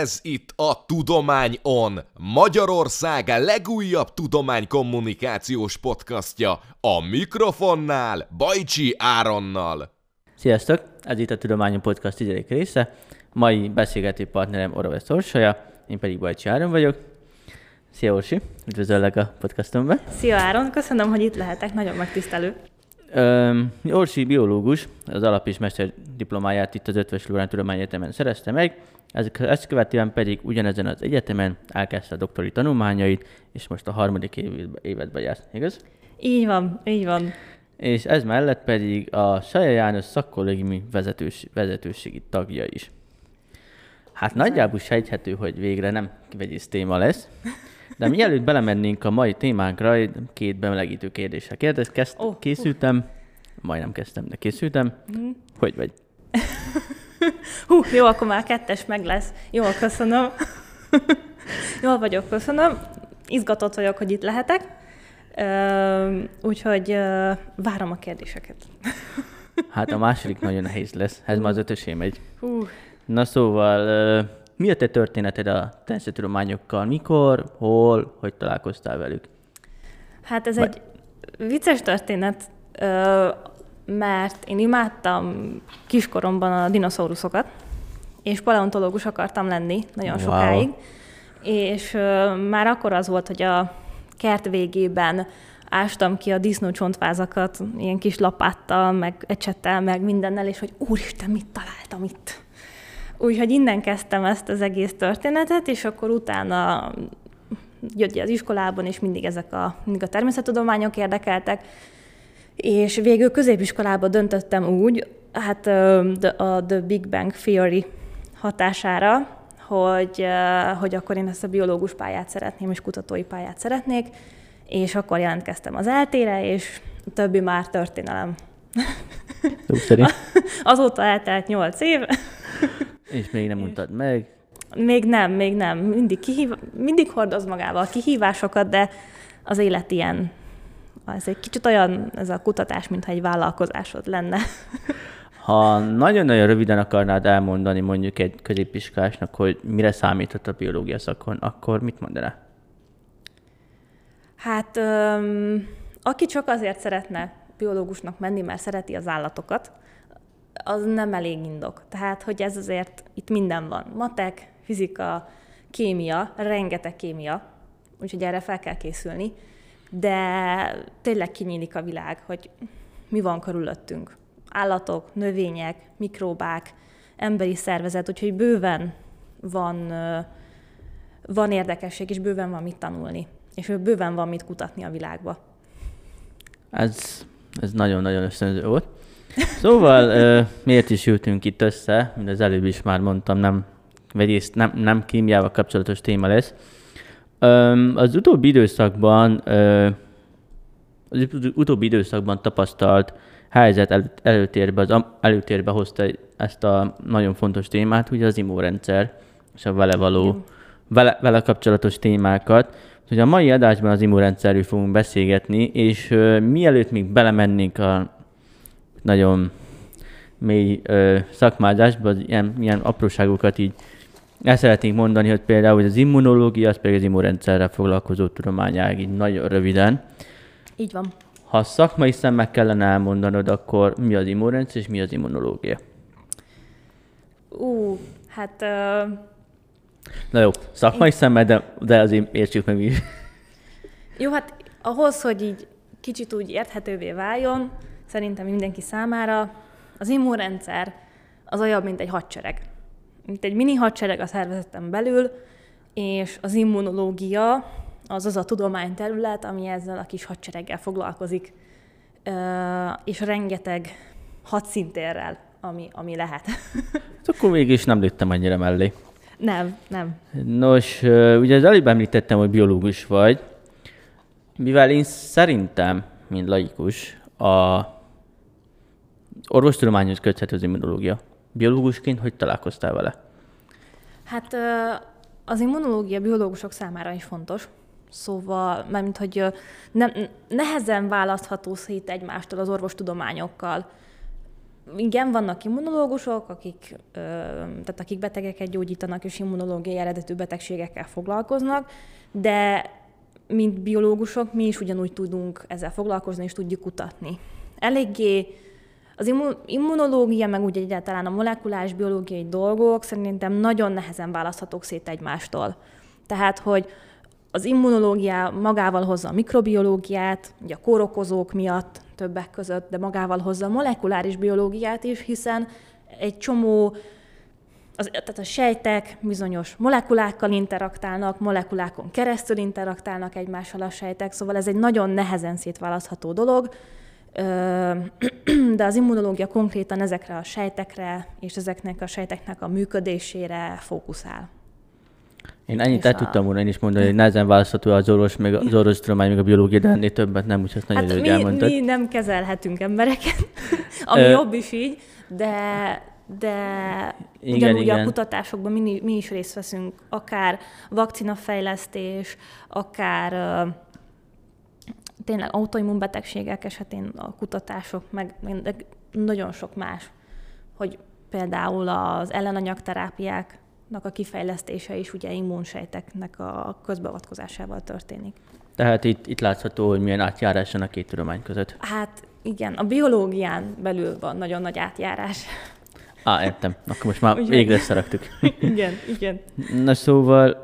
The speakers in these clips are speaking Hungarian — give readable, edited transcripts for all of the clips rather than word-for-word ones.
Ez itt a Tudomány On, Magyarország legújabb tudománykommunikációs podcastja, a mikrofonnál Bajcsi Áronnal. Sziasztok! Ez itt a Tudomány On podcast 10. része. Mai beszélgető partnerem Orosz Orsolya, én pedig Bajcsi Áron vagyok. Szia Orsi, üdvözöllek a podcastomban. Szia Áron, köszönöm, hogy itt lehetek, nagyon megtisztelő. Orsi biológus, az alap- és mesterdiplomáját itt az Eötvös Loránd Tudományegyetemen szerezte meg, ezt követően pedig ugyanezen az egyetemen elkezdte a doktori tanulmányait, és most a harmadik évedben jár, igaz? Így van, így van. És ez mellett pedig a Saja János szakkollégiumi vezetőségi tagja is. Hát nagyjából sejthető, hogy végre nem vegyész téma lesz, de mielőtt belemennénk a mai témánkra, két bemelegítő kérdéssel készültem. Majdnem kezdtem, de készültem. Hogy vagy? Jó, akkor már 2 meg lesz. Jól, köszönöm. Jól vagyok, köszönöm. Izgatott vagyok, hogy itt lehetek. Úgyhogy várom a kérdéseket. Hát a második nagyon nehéz lesz. Ez már az 5-ösé megy. Na szóval, mi a te történeted a természettudományokkal? Mikor, hol, hogy találkoztál velük? Hát ez egy vicces történet, mert én imádtam kiskoromban a dinoszauruszokat, és paleontológus akartam lenni nagyon sokáig. És már akkor az volt, hogy a kert végében ástam ki a disznócsontvázakat ilyen kis lapáttal, meg ecsettel, meg mindennel, és hogy úristen, mit találtam itt. Úgyhogy innen kezdtem ezt az egész történetet, és akkor utána jött az iskolában, és mindig mindig a természettudományok érdekeltek. És végül középiskolában döntöttem úgy, hát a The Big Bang Theory hatására, hogy akkor én ezt a biológus pályát szeretném, és kutatói pályát szeretnék, és akkor jelentkeztem az ELTE-re, és a többi már történelem. Azóta eltelt 8 év. És még nem mondtad meg? Még nem. Mindig hordoz magával a kihívásokat, de az élet ilyen. Ez egy kicsit olyan, ez a kutatás, mintha egy vállalkozásod lenne. Ha nagyon-nagyon röviden akarnád elmondani mondjuk egy középiskolásnak, hogy mire számított a biológia szakon, akkor mit mondaná? Hát, aki csak azért szeretne biológusnak menni, mert szereti az állatokat, az nem elég indok. Tehát, hogy ez azért, itt minden van. Matek, fizika, kémia, rengeteg kémia, úgyhogy erre fel kell készülni, de tényleg kinyílik a világ, hogy mi van körülöttünk. Állatok, növények, mikróbák, emberi szervezet, úgyhogy bőven van érdekesség, és bőven van mit tanulni, és bőven van mit kutatni a világba. Ez nagyon-nagyon ösztönző volt. Szóval miért is ültünk itt össze, mint az előbb is már mondtam, nem kémiával kapcsolatos téma lesz. Az utóbbi időszakban tapasztalt helyzet előtérbe hozta ezt a nagyon fontos témát, ugye az immunrendszer és a vele kapcsolatos témákat. Úgyhogy a mai adásban az immunrendszerről fogunk beszélgetni, és mielőtt még belemennénk a nagyon mély szakmázásba, ilyen apróságokat így el szeretnénk mondani, hogy például az immunológia, az pedig az immunrendszerrel foglalkozó tudományág, így nagyon röviden. Így van. Ha szakmai szemmel kellene elmondanod, akkor mi az immunrendszer és mi az immunológia? Na jó, szakmai szemmel, de azért értsük meg is. Jó, hát ahhoz, hogy így kicsit úgy érthetővé váljon, szerintem mindenki számára, az immunrendszer az olyan, mint egy hadsereg. Mint egy mini hadsereg a szervezeten belül, és az immunológia az a tudományterület, ami ezzel a kis hadsereggel foglalkozik, és rengeteg hadszintérrel, ami lehet. Akkor mégis nem lőttem annyira mellé. Nem. Nos, ugye az előbb említettem, hogy biológus vagy, mivel én szerintem, mint laikus, a orvostudományhoz köthető az immunológia. Biológusként hogy találkoztál vele? Hát az immunológia biológusok számára is fontos. Szóval, mármint, hogy nehezen választható szét egymástól az orvostudományokkal. Igen, vannak immunológusok, akik betegeket gyógyítanak és immunológiai eredetű betegségekkel foglalkoznak, de mint biológusok mi is ugyanúgy tudunk ezzel foglalkozni és tudjuk kutatni. Eléggé az immunológia, meg úgy egyáltalán a molekuláris biológiai dolgok szerintem nagyon nehezen választhatók szét egymástól. Tehát, hogy az immunológia magával hozza a mikrobiológiát, ugye a kórokozók miatt többek között, de magával hozza a molekuláris biológiát is, hiszen egy csomó, tehát a sejtek bizonyos molekulákkal interaktálnak, molekulákon keresztül interaktálnak egymással a sejtek, szóval ez egy nagyon nehezen szétválasztható dolog, de az immunológia konkrétan ezekre a sejtekre és ezeknek a sejteknek a működésére fókuszál. Én ennyit el tudtam volna én is mondani, hogy nehezen választható az orvostudomány, meg a biológia, de ennél többet nem, úgyhogy ezt nagyon jól elmondtad. Mi nem kezelhetünk embereket, ami jobb is így, de ugyanúgy a kutatásokban mi is részt veszünk, akár vakcinafejlesztés, akár tényleg autoimmunbetegségek esetén a kutatások, meg nagyon sok más, hogy például az ellenanyagterápiák a kifejlesztése is ugye immunsejteknek a közbeavatkozásával történik. Tehát itt látható, hogy milyen átjárás van a két tudomány között. Hát igen, a biológián belül van nagyon nagy átjárás. Értem. Akkor most már végre szaraktuk. Igen. Na szóval,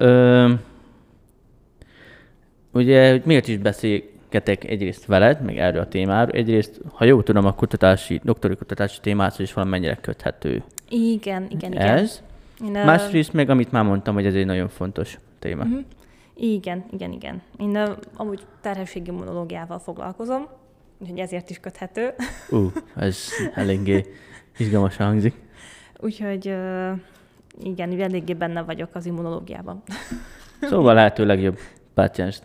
ugye, hogy miért is beszélgetek egyrészt veled, meg erről a témáról. Egyrészt, ha jól tudom, a doktori kutatási témához is valamennyire köthető. Igen. Ez. Másrészt meg, amit már mondtam, hogy ez egy nagyon fontos téma. Uh-huh. Igen. Én amúgy terhességimmunológiával foglalkozom, úgyhogy ezért is köthető. Ez eléggé izgalmasan hangzik. Úgyhogy igen, eléggé benne vagyok az immunológiában. Szóval lehető legjobb pácienst.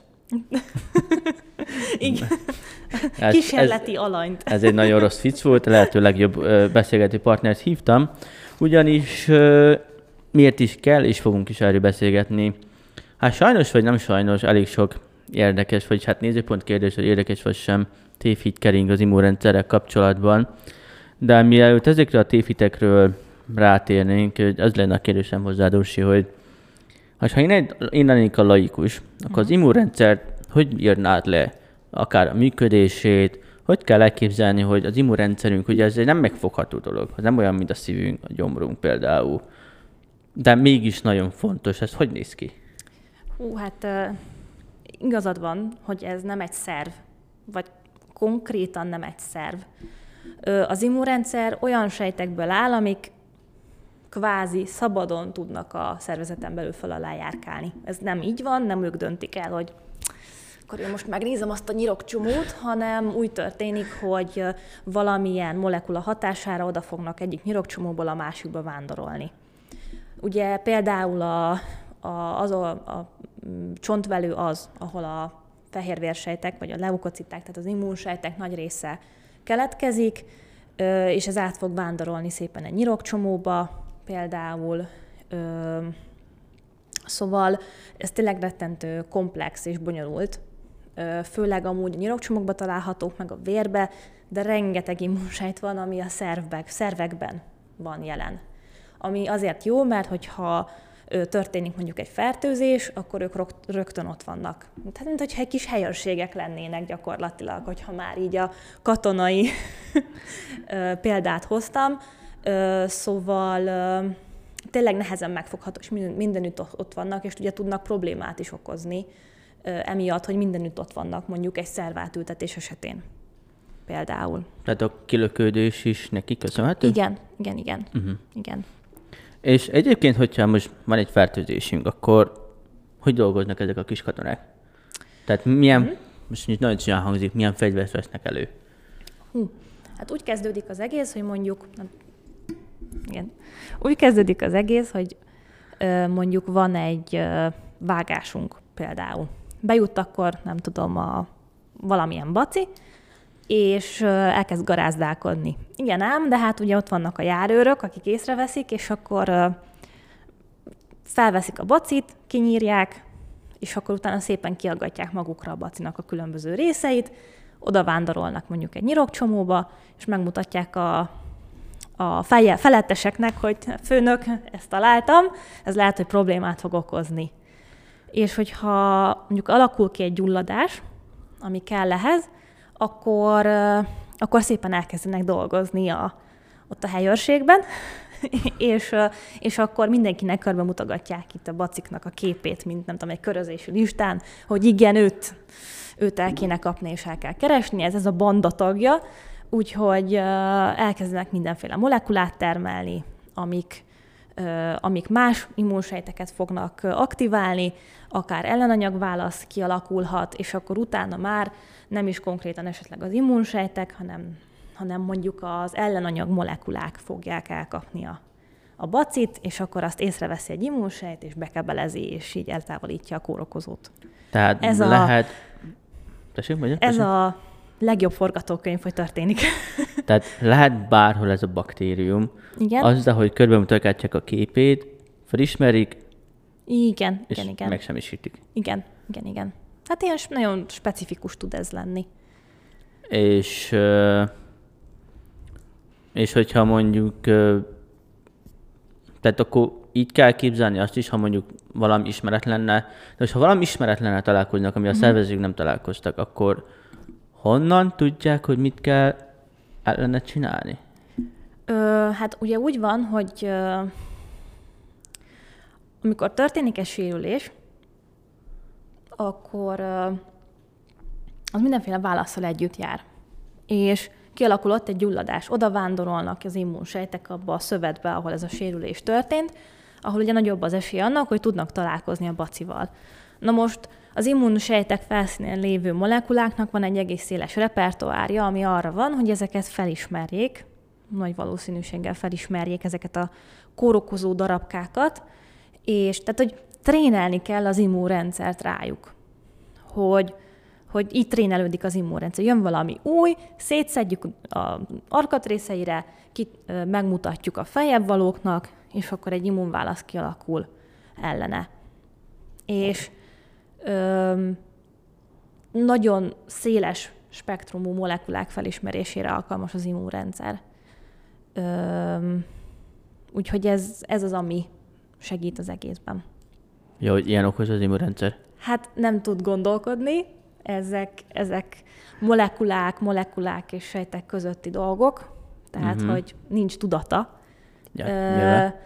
Igen. Kísérleti alanyt. Ez egy nagyon rossz vicc volt, lehető legjobb beszélgető partnert hívtam, ugyanis miért is kell, és fogunk is erről beszélgetni. Hát sajnos, vagy nem sajnos, elég sok érdekes, vagy hát nézőpont kérdés, hogy érdekes vagy sem tévhit kering az immunrendszerrel kapcsolatban. De mielőtt ezekre a tévhitekről rátérnénk, az lenne a kérdésem hozzá, Dorsi, hogy ha én lennék a laikus, akkor az immunrendszer hogy írnád le? Akár a működését, hogy kell elképzelni, hogy az immunrendszerünk, ugye ez egy nem megfogható dolog, az nem olyan, mint a szívünk, a gyomrunk például, de mégis nagyon fontos, ez hogy néz ki? Hát igazad van, hogy ez nem egy szerv, vagy konkrétan nem egy szerv. Az immunrendszer olyan sejtekből áll, amik kvázi szabadon tudnak a szervezeten belül föl alá járkálni. Ez nem így van, nem ők döntik el, hogy akkor én most megnézem azt a nyirokcsomót, hanem úgy történik, hogy valamilyen molekula hatására oda fognak egyik nyirokcsomóból a másikba vándorolni. Ugye például a csontvelő az, ahol a fehérvérsejtek, vagy a leukociták, tehát az immunsejtek nagy része keletkezik, és ez át fog vándorolni szépen egy nyirokcsomóba például. Szóval ez tényleg rettentő komplex és bonyolult, főleg amúgy a nyirokcsomókba találhatók, meg a vérbe, de rengeteg immunsejt van, ami a szervekben van jelen. Ami azért jó, mert hogyha történik mondjuk egy fertőzés, akkor ők rögtön ott vannak. Tehát, mint hogyha egy kis helyőrségek lennének gyakorlatilag, hogyha már így a katonai példát hoztam. Szóval tényleg nehezen megfogható, és mindenütt ott vannak, és ugye tudnak problémát is okozni, emiatt, hogy mindenütt ott vannak, mondjuk egy szervátültetés esetén például. Tehát a kilöködés is neki köszönhető? Igen. Uh-huh. Igen. És egyébként, hogyha most van egy fertőzésünk, akkor hogy dolgoznak ezek a kis katonák? Tehát milyen, most így nagyon csúnyán hangzik, milyen fegyvert vesznek elő? Hát úgy kezdődik az egész, hogy mondjuk, úgy kezdődik az egész, hogy mondjuk van egy vágásunk például. Bejut akkor, nem tudom, valamilyen baci, és elkezd garázdálkodni. Igen ám, de hát ugye ott vannak a járőrök, akik észreveszik, és akkor felveszik a bacit, kinyírják, és akkor utána szépen kiaggatják magukra a bacinak a különböző részeit, oda vándorolnak mondjuk egy nyirokcsomóba, és megmutatják a feletteseknek, hogy főnök, ezt találtam, ez lehet, hogy problémát fog okozni. És hogyha mondjuk alakul ki egy gyulladás, ami kell ehhez, akkor szépen elkezdenek dolgozni ott a helyőrségben, és akkor mindenkinek körbe mutogatják itt a baciknak a képét, mint nem tudom, egy körözésű listán, hogy igen, őt el kéne kapni, és el kell keresni, ez a banda tagja, úgyhogy elkezdenek mindenféle molekulát termelni, amik más immunsejteket fognak aktiválni, akár ellenanyagválasz kialakulhat, és akkor utána már nem is konkrétan esetleg az immunsejtek, hanem mondjuk az ellenanyag molekulák fogják elkapni a bacit, és akkor azt észreveszi egy immunsejt, és bekebelezi, és így eltávolítja a kórokozót. Tehát ez lehet... Ez a legjobb forgatókönyv, hogy történik. Tehát lehet bárhol ez a baktérium. Igen. Azzal, hogy körbemutatják a képét, felismerik, Igen. megsemmisítik. Igen. Hát ilyen nagyon specifikus tud ez lenni. És hogyha mondjuk, tehát akkor így kell képzelni azt is, ha mondjuk valami ismeretlenne, de ha valami ismeretlenne találkoznak, ami a szervezők nem találkoztak, akkor honnan tudják, hogy mit kell ellene csinálni? Hát ugye úgy van, hogy amikor történik egy sérülés, akkor az mindenféle válasszal együtt jár. És kialakul ott egy gyulladás. Oda vándorolnak az immunsejtek abba a szövetbe, ahol ez a sérülés történt, ahol ugye nagyobb az esély annak, hogy tudnak találkozni a bacival. Na most az immunsejtek felszínén lévő molekuláknak van egy egész széles repertoárja, ami arra van, hogy ezeket felismerjék, nagy valószínűséggel felismerjék ezeket a kórokozó darabkákat, és tehát, hogy trénelni kell az immunrendszert rájuk, hogy így trénelődik az immunrendszer. Jön valami új, szétszedjük az alkatrészeire, megmutatjuk a feljebb valóknak, és akkor egy immunválasz kialakul ellene. És nagyon széles spektrumú molekulák felismerésére alkalmas az immunrendszer. Úgyhogy ez az, ami segít az egészben. Ja, hogy ilyen okos az immunrendszer? Hát nem tud gondolkodni, ezek molekulák és sejtek közötti dolgok, tehát hogy nincs tudata. Ja,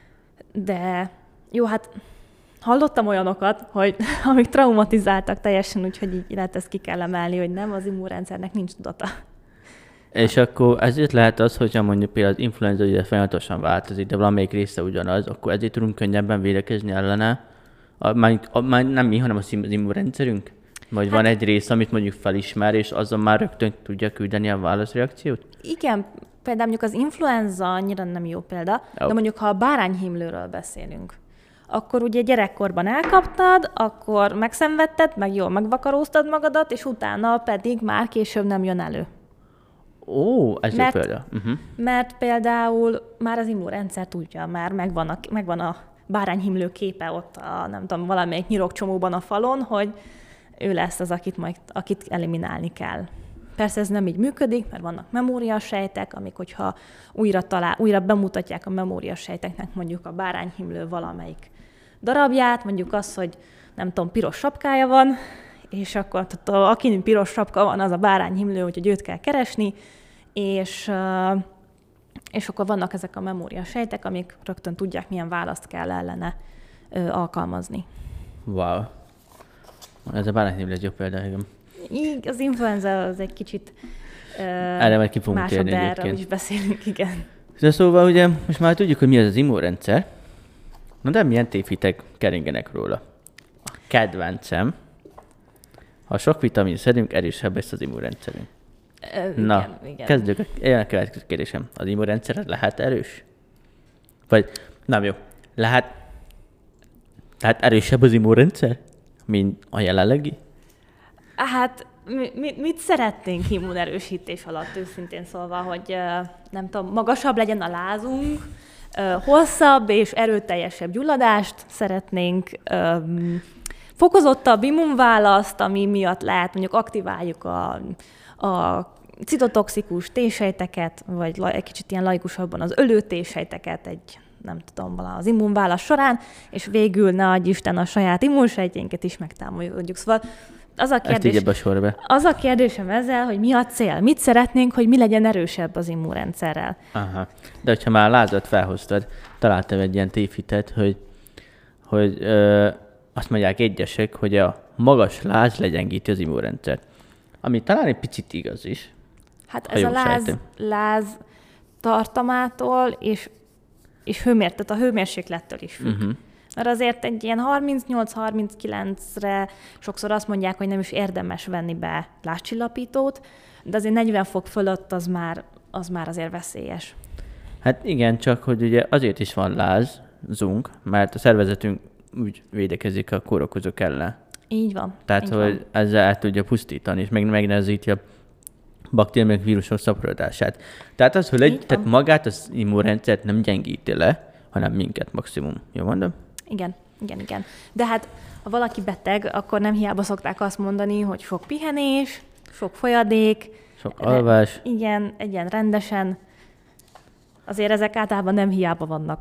de jó, hát hallottam olyanokat, hogy amik traumatizáltak teljesen, úgyhogy így lehet ezt ki kell emelni, hogy nem, az immunrendszernek nincs tudata. És akkor ezért lehet az, hogyha mondjuk például az influenza ugye folyamatosan változik, de valamelyik része ugyanaz, akkor ezért tudunk könnyebben védekezni ellene. Már nem mi, hanem az immunrendszerünk? Vagy van egy rész, amit mondjuk felismer, és azzal már rögtön tudja küldeni a válaszreakciót? Igen, például mondjuk az influenza annyira nem jó példa, de mondjuk ha a bárányhimlőről beszélünk, akkor ugye gyerekkorban elkaptad, akkor megszenvedted, meg jól megvakaróztad magadat, és utána pedig már később nem jön elő. Ó, ez jó példa. Mert például már az immunrendszer tudja, már megvan a bárányhimlő képe ott nem tudom, valamelyik nyirokcsomóban a falon, hogy ő lesz az, akit eliminálni kell. Persze ez nem így működik, mert vannak memóriasejtek, amik, hogyha újra bemutatják a memóriasejteknek mondjuk a bárányhimlő valamelyik darabját, mondjuk az, hogy nem tudom, piros sapkája van, és akkor akinek piros sapka van, az a bárányhimlő, úgyhogy őt kell keresni, és akkor vannak ezek a memóriasejtek, amik rögtön tudják, milyen választ kell ellene alkalmazni. Wow. Ez a bárányhimlő egy jó példa, igen. Az influenza az egy kicsit erre majd ki fogunk térni egyébként. Erről is beszélünk, igen. De szóval ugye most már tudjuk, hogy mi az immunrendszer. Na de milyen tévhitek keringenek róla? A kedvencem, ha sok vitamin szedünk, erősebb lesz az immunrendszerünk. Na, igen. Kezdjük. Ilyen a következő kérdésem. Az immunrendszer lehet erős? Vagy, nem jó, lehet erősebb az immunrendszer, mint a jelenlegi? Hát mit szeretnénk immunerősítés alatt, őszintén szólva, hogy nem tudom, magasabb legyen a lázunk, hosszabb és erőteljesebb gyulladást szeretnénk, fokozottabb immunválaszt, ami miatt lehet, mondjuk aktiváljuk a citotoxikus T-sejteket, vagy egy kicsit ilyen laikusabban az ölő T-sejteket nem tudom, az immunválasz során, és végül ne adj Isten a saját immunsejtjeinket is megtámadjuk. Szóval az a kérdésem ezzel, hogy mi a cél? Mit szeretnénk, hogy mi legyen erősebb az immunrendszerrel? Aha. De hogyha már lázat felhoztad, találtam egy ilyen tévhitet, hogy azt mondják egyesek, hogy a magas láz legyengíti az immunrendszert. Ami talán egy picit igaz is. Hát ez a láz tartamától és tehát a hőmérséklettől is függ. Uh-huh. Mert azért egy ilyen 38-39-re sokszor azt mondják, hogy nem is érdemes venni be lázcsillapítót, de azért 40 fok fölött az már azért veszélyes. Hát igen, csak hogy ugye azért is van lázunk, mert a szervezetünk úgy védekezik a kórokozók ellen. Így van. Tehát, így hogy van. ezzel el tudja pusztítani, és megnehezíti a baktériumok, vírusok szaporodását. Tehát az, hogy tehát magát az immunrendszert nem gyengíti le, hanem minket maximum. Jó mondom? Igen. De hát, ha valaki beteg, akkor nem hiába szokták azt mondani, hogy sok pihenés, sok folyadék. Sok alvás. Igen, egyen rendesen. Azért ezek általában nem hiába vannak.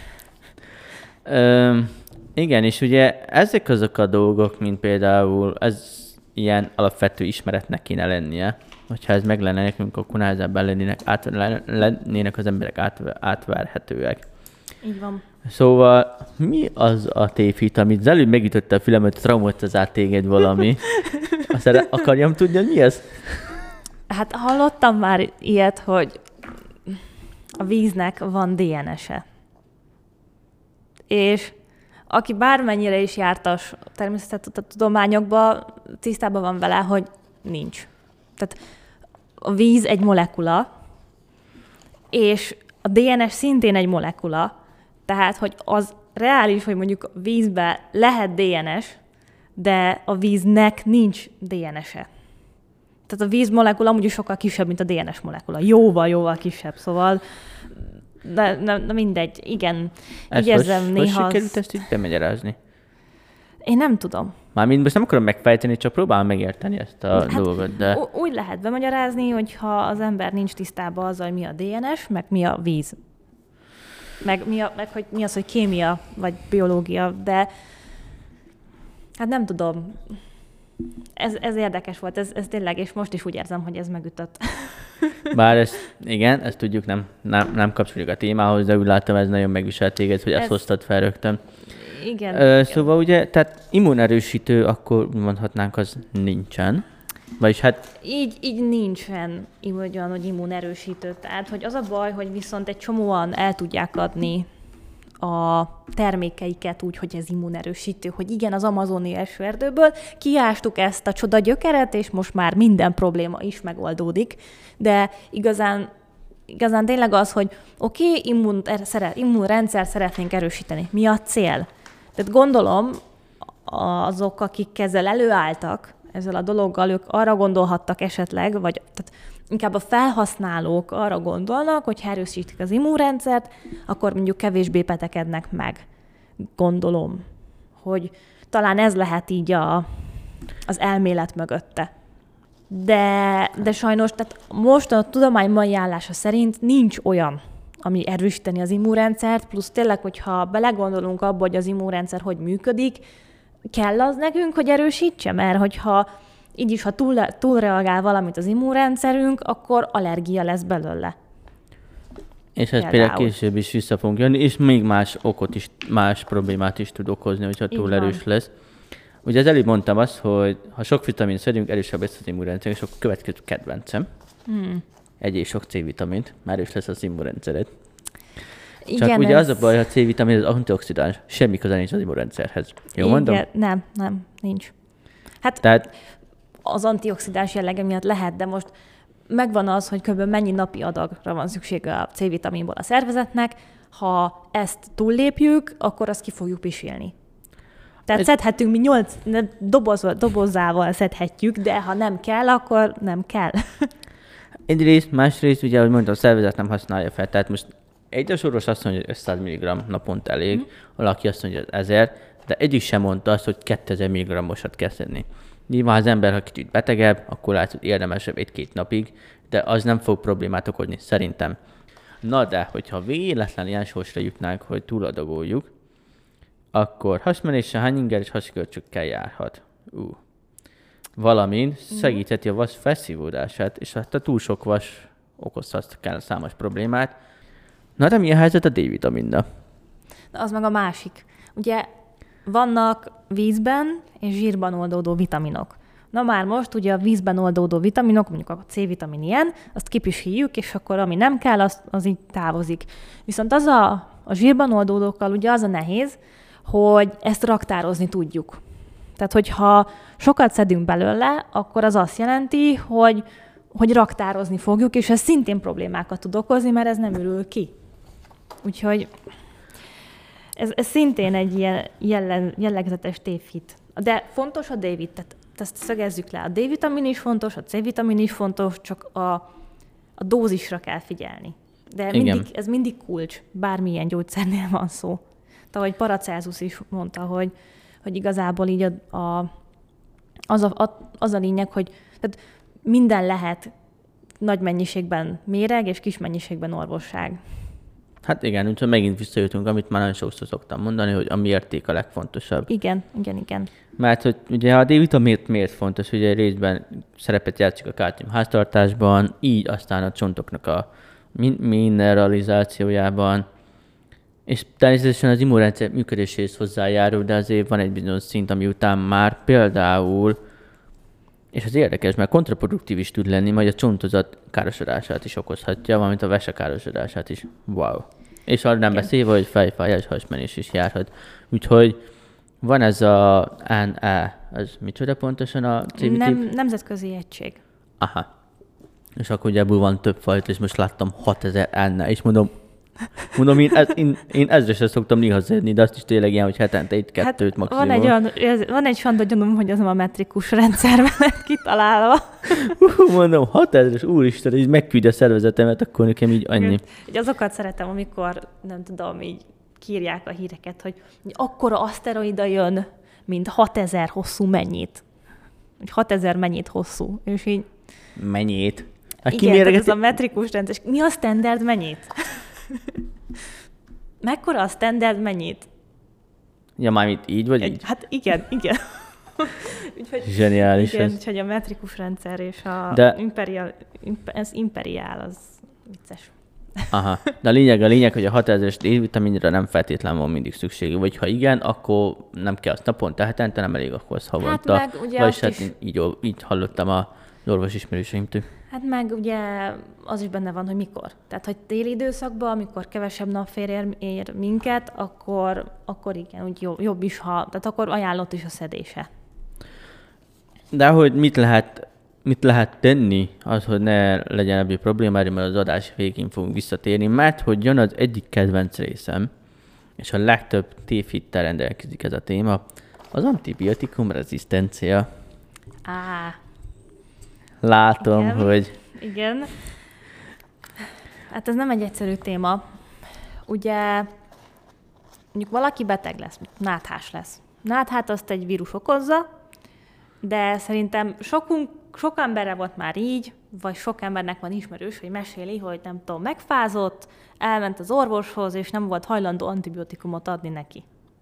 Igen, és ugye ezek azok a dolgok, mint például ez ilyen alapvető ismeretnek kéne lennie. Hogyha ez meg lenne nekünk, akkor nehezebben lennének az emberek átverhetőek. Így van. Szóval mi az a tévhit, amit az előbb megütötte a filmet, traumatizált téged valami? Azt akarjam tudni, hogy mi ez? Hát hallottam már ilyet, hogy a víznek van DNS-e. És aki bármennyire is jártas természettudományokban, tisztában van vele, hogy nincs. Tehát a víz egy molekula, és a DNS szintén egy molekula, tehát, hogy az reális, hogy mondjuk a vízben lehet DNS, de a víznek nincs DNS-e. Tehát a víz molekula amúgy is sokkal kisebb, mint a DNS molekula. Jóval kisebb, szóval de mindegy, igen. Így érzem néha. Hogy sikerült ezt így bemagyarázni? Én nem tudom. Mármint most nem akarom megfejteni, csak próbálom megérteni ezt a dolgot, de... Úgy lehet bemagyarázni, hogyha az ember nincs tisztában azzal, hogy mi a DNS, meg mi a víz. Meg hogy mi az, hogy kémia, vagy biológia, de hát nem tudom. Ez érdekes volt, ez tényleg, és most is úgy érzem, hogy ez megütött. Bár ezt tudjuk, nem kapcsoljuk a témához, de úgy láttam, ez nagyon megviselt téged, hogy ezt hoztad fel rögtön. Igen. Szóval ugye, tehát immunerősítő, akkor mondhatnánk, az nincsen. Vagyis hát... Így nincsen olyan, hogy immunerősítő. Tehát, hogy az a baj, hogy viszont egy csomóan el tudják adni a termékeiket úgy, hogy ez immunerősítő, hogy igen, az amazoni esőerdőből kiástuk ezt a csoda gyökeret, és most már minden probléma is megoldódik. De igazán tényleg az, hogy oké, immunrendszer szeretnénk erősíteni. Mi a cél? Tehát gondolom, azok, akik ezzel előálltak, ezzel a dologgal, ők arra gondolhattak esetleg, vagy tehát inkább a felhasználók arra gondolnak, hogy ha erősítik az immunrendszert, akkor mondjuk kevésbé betegednek meg. Gondolom, hogy talán ez lehet így az elmélet mögötte. De sajnos, tehát most a tudomány mai állása szerint nincs olyan, ami erősíteni az immunrendszert, plusz tényleg, hogyha belegondolunk abba, hogy az immunrendszer hogy működik, kell az nekünk, hogy erősítse, mert hogyha így is, ha túlreagál valamit az immunrendszerünk, akkor allergia lesz belőle. És ez például később is vissza fogunk jönni, és még más okot is, más problémát is tud okozni, hogyha túl erős lesz. Ugye az előbb mondtam azt, hogy ha sok vitamint szedünk, erősebb lesz az immunrendszer, és akkor következő kedvencem. Egyél sok C-vitamint, már erős lesz az immunrendszered. Igen, csak ugye az a baj, hogy a C-vitamin az antioxidáns, semmi köze nincs az immunrendszerhez. Jó mondom? Nem, nincs. Hát tehát... az antioxidáns jellege miatt lehet, de most megvan az, hogy kb. Mennyi napi adagra van szüksége a C-vitaminból a szervezetnek. Ha ezt túllépjük, akkor azt ki fogjuk pisilni. Tehát szedhetünk, mi 8 dobozzával szedhetjük, de ha nem kell, akkor nem kell. Egyrészt, másrészt, ugye, ahogy mondtam, a szervezet nem használja fel. Tehát most egy orvos azt mondja, hogy 500 mg naponta elég, valaki azt mondja, hogy 1000, de egyik sem mondta azt, hogy 2000 mg-osat kell szedni. Nyilván, ha az ember, ha kicsit betegebb, akkor látszód érdemesebb 1-2 napig, de az nem fog problémát okozni, szerintem. Na de, hogyha véletlen ilyen sorsra jutnánk, hogy túladagoljuk, akkor hasmenéssel, hányinger és haskölcsökkel járhat. Valamint segítheti a vas felszívódását, és hát a túl sok vas okozhat számos problémát. Na de mi a helyzet a D-vitaminnal? Na, az meg a másik. Ugye vannak vízben és zsírban oldódó vitaminok. Na már most ugye a vízben oldódó vitaminok, mondjuk a C-vitamin ilyen, azt kipisíjük, és akkor ami nem kell, az így távozik. Viszont az a zsírban oldódókkal ugye az a nehéz, hogy ezt raktározni tudjuk. Tehát, hogyha sokat szedünk belőle, akkor az azt jelenti, hogy raktározni fogjuk, és ez szintén problémákat tud okozni, mert ez nem ürül ki. Úgyhogy ez szintén egy ilyen jellegzetes tévhit. De fontos a D-vit, tehát ezt szögezzük le. A D-vitamin is fontos, a C-vitamin is fontos, csak a dózisra kell figyelni. De ez mindig kulcs, bármilyen gyógyszernél van szó. Ahogy Paracelsus is mondta, hogy igazából így az a lényeg, hogy tehát minden lehet nagy mennyiségben méreg, és kis mennyiségben orvosság. Hát igen, úgyhogy megint visszajutunk, amit már nagyon sokszor szoktam mondani, hogy a mérték a legfontosabb. Igen. Mert hogy ugye a D-vitamin miért fontos, hogy egy részben szerepet játszik a kálcium háztartásban, így aztán a csontoknak a mineralizációjában, és természetesen az immunrendszer működéséhez hozzájárul, de azért van egy bizonyos szint, ami után már például, és az érdekes, mert kontraproduktív is tud lenni, majd a csontozat károsodását is okozhatja, valamint a vese károsodását is. Wow. És arra nem beszélve, hogy fejfájás, hasmenés is járhat. Úgyhogy van ez a NE, az micsoda pontosan a C-vitamin? Nemzetközi egység. Aha. És akkor ugye ebből van több fajta, és most láttam 6000 NE, és mondom, én ezresre szoktam néha szedni, de azt is tényleg ilyen, hogy hetente 1-2 maximum. Van egy sanda gyanúm, hogy az nem a metrikus rendszerben lett kitalálva. Mondom, 6000-es, úristen, így megküldje a szervezetemet, akkor nekem így annyi. Így azokat szeretem, amikor, nem tudom, így kírják a híreket, hogy akkora aszteroida jön, mint 6000 hosszú mennyit. 6000 mennyit hosszú. És így... Mennyit? Igen, ez a metrikus rendszer. Mi a standard mennyit? Mekkora a standard mennyit? Ja, már itt így vagy így? Hát igen. Úgyhogy, zseniális. Igen, úgyhogy a metrikus rendszer és ez imperiál, az vicces. Aha. De a lényeg, hogy a 6000-es D-vitaminra nem feltétlenül van mindig szükség. Vagy ha igen, akkor nem kell azt naponta, hetente, nem elég akkor az havonta. Hát meg ugye vagyis hát így hallottam a orvos ismerőseimtől. Hát meg ugye az is benne van, hogy mikor. Tehát, hogy téli időszakban, amikor kevesebb napfér ér minket, akkor igen, úgy jobb is, tehát akkor ajánlott is a szedése. De hogy mit lehet tenni, az, hogy ne legyen ebből problémára, mert az adás végén fogunk visszatérni, mert hogy jön az egyik kedvenc részem, és a legtöbb tévhittel rendelkezik ez a téma, az antibiotikum rezisztencia. Látom, igen, hogy... Igen. Hát ez nem egy egyszerű téma. Ugye, mondjuk valaki beteg lesz, náthás lesz. Náthát azt egy vírus okozza, de szerintem sok emberre volt már így, vagy sok embernek van ismerős, hogy meséli, hogy nem tudom, megfázott, elment az orvoshoz, és nem volt hajlandó antibiotikumot adni neki.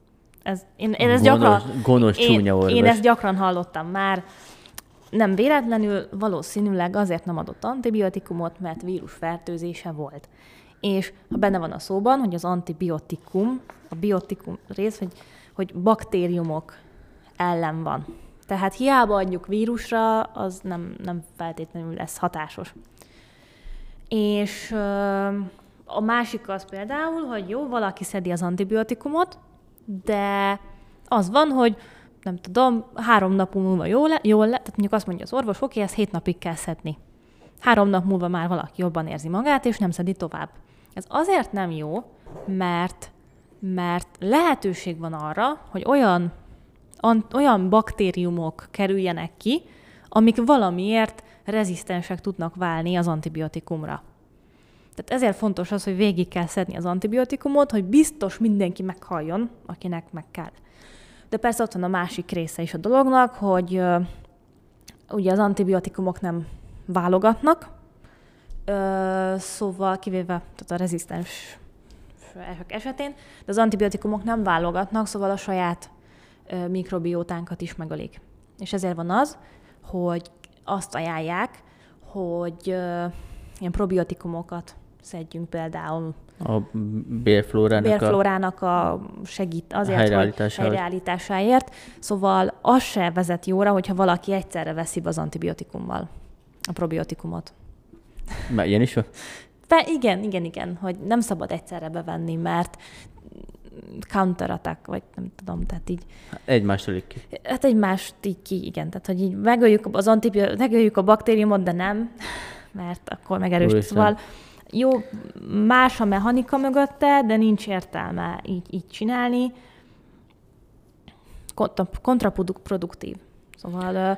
Én ezt gyakran hallottam már. Nem véletlenül, valószínűleg azért nem adott antibiotikumot, mert vírusfertőzése volt. És ha benne van a szóban, hogy az antibiotikum, a biotikum rész, hogy baktériumok ellen van. Tehát hiába adjuk vírusra, az nem feltétlenül lesz hatásos. És a másik az például, hogy jó, valaki szedi az antibiotikumot, de az van, hogy nem tudom, 3 nap múlva jól tehát mondjuk azt mondja az orvos, oké, ezt 7 napig kell szedni. 3 nap múlva már valaki jobban érzi magát, és nem szedi tovább. Ez azért nem jó, mert lehetőség van arra, hogy olyan baktériumok kerüljenek ki, amik valamiért rezisztensek tudnak válni az antibiotikumra. Tehát ezért fontos az, hogy végig kell szedni az antibiotikumot, hogy biztos mindenki meghalljon, akinek meg kell. De persze ott van a másik része is a dolognak, hogy ugye az antibiotikumok nem válogatnak, szóval kivéve tehát a rezisztens esetén, de az antibiotikumok nem válogatnak, szóval a saját mikrobiótánkat is megölik. És ezért van az, hogy azt ajánlják, hogy ilyen probiotikumokat szedjünk például A bélflórának segít azért, hogy helyreállításáért. Szóval az se vezet jóra, hogyha valaki egyszerre veszi be az antibiotikummal a probiotikumot. Már ilyen is van? Igen, hogy nem szabad egyszerre bevenni, mert counterattack, vagy nem tudom, tehát így... Egymást ölik ki. Hát egymást így ki, igen. Tehát, hogy így megöljük a baktériumot, de nem, mert akkor megerősít. Szóval jó, más a mechanika mögötte, de nincs értelme így csinálni. Kontraproduktív. Szóval,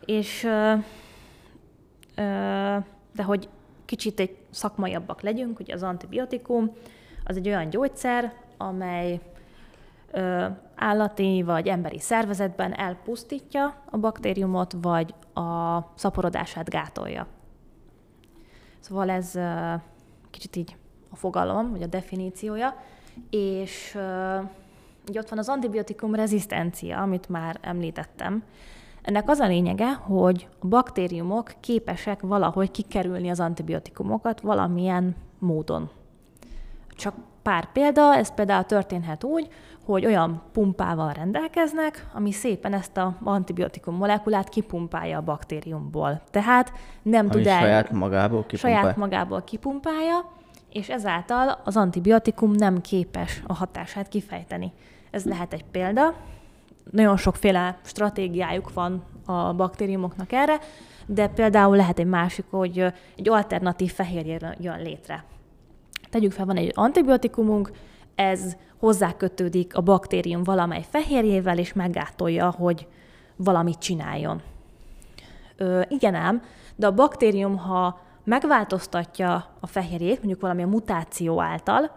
de hogy kicsit egy szakmaiabbak legyünk, hogy az antibiotikum az egy olyan gyógyszer, amely állati vagy emberi szervezetben elpusztítja a baktériumot, vagy a szaporodását gátolja. Szóval ez kicsit így a fogalom, vagy a definíciója, és így ott van az antibiotikum rezisztencia, amit már említettem. Ennek az a lényege, hogy a baktériumok képesek valahogy kikerülni az antibiotikumokat valamilyen módon. Csak pár példa, ez például történhet úgy, hogy olyan pumpával rendelkeznek, ami szépen ezt az antibiotikum molekulát kipumpálja a baktériumból. Tehát nem tud saját magából kipumpálja, és ezáltal az antibiotikum nem képes a hatását kifejteni. Ez lehet egy példa. Nagyon sokféle stratégiájuk van a baktériumoknak erre, de például lehet egy másik, hogy egy alternatív fehérje jön létre. Tegyük fel, van egy antibiotikumunk, ez hozzákötődik a baktérium valamely fehérjével, és meggátolja, hogy valamit csináljon. Igen ám, de a baktérium, ha megváltoztatja a fehérjét, mondjuk valamilyen mutáció által,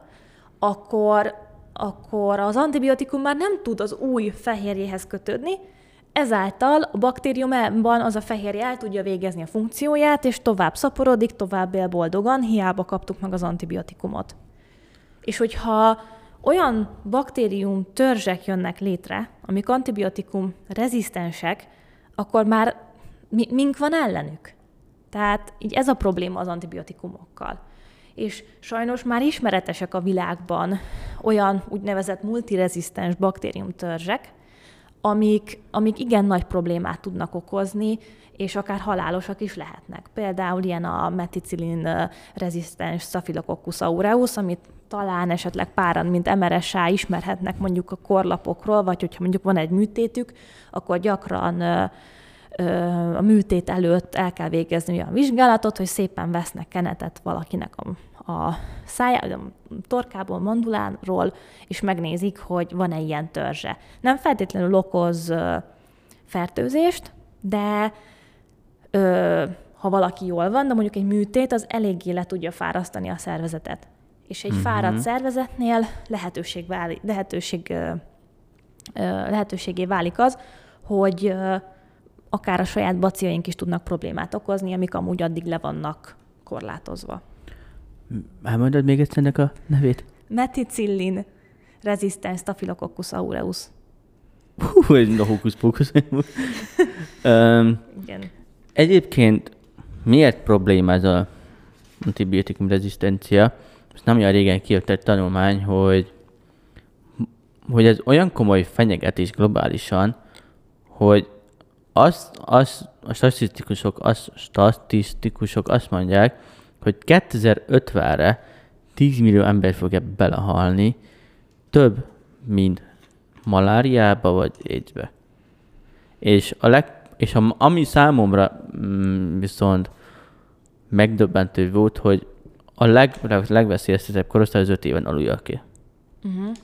akkor az antibiotikum már nem tud az új fehérjéhez kötődni, ezáltal a baktériumban az a fehérje el tudja végezni a funkcióját, és tovább szaporodik, tovább él boldogan, hiába kaptuk meg az antibiotikumot. És hogyha olyan baktérium törzsek jönnek létre, amik antibiotikum rezisztensek, akkor már mink van ellenük. Tehát így ez a probléma az antibiotikumokkal. És sajnos már ismeretesek a világban olyan úgynevezett multirezisztens baktériumtörzsek, amik igen nagy problémát tudnak okozni, és akár halálosak is lehetnek. Például ilyen a meticillin rezisztens Staphylococcus aureus, amit talán esetleg páran, mint MRSA ismerhetnek mondjuk a korlapokról, vagy hogyha mondjuk van egy műtétük, akkor gyakran a műtét előtt el kell végezni olyan vizsgálatot, hogy szépen vesznek kenetet valakinek a szájából, a torkából, manduláról, és megnézik, hogy van-e ilyen törzse. Nem feltétlenül okoz fertőzést, de ha valaki jól van, de mondjuk egy műtét, az eléggé le tudja fárasztani a szervezetet. És egy fáradt szervezetnél lehetőségé válik az, hogy akár a saját bacilljaink is tudnak problémát okozni, amik amúgy addig le vannak korlátozva. Elmondod még egyszer ennek a nevét? Meticillin rezisztens Staphylococcus aureus. Ez a hókusz-pókusz. Igen. Egyébként miért probléma ez az antibiotikum rezisztencia? Most nem olyan régen kijött egy tanulmány, hogy ez olyan komoly fenyegetés globálisan, hogy a statisztikusok azt mondják, hogy 2050-re 10 millió ember fog belehalni, több, mint maláriába vagy AIDS-be. És ami számomra viszont megdöbbentő volt, hogy a legveszélyeztetebb korosztály az 5 éven aluljaké. Uh-huh.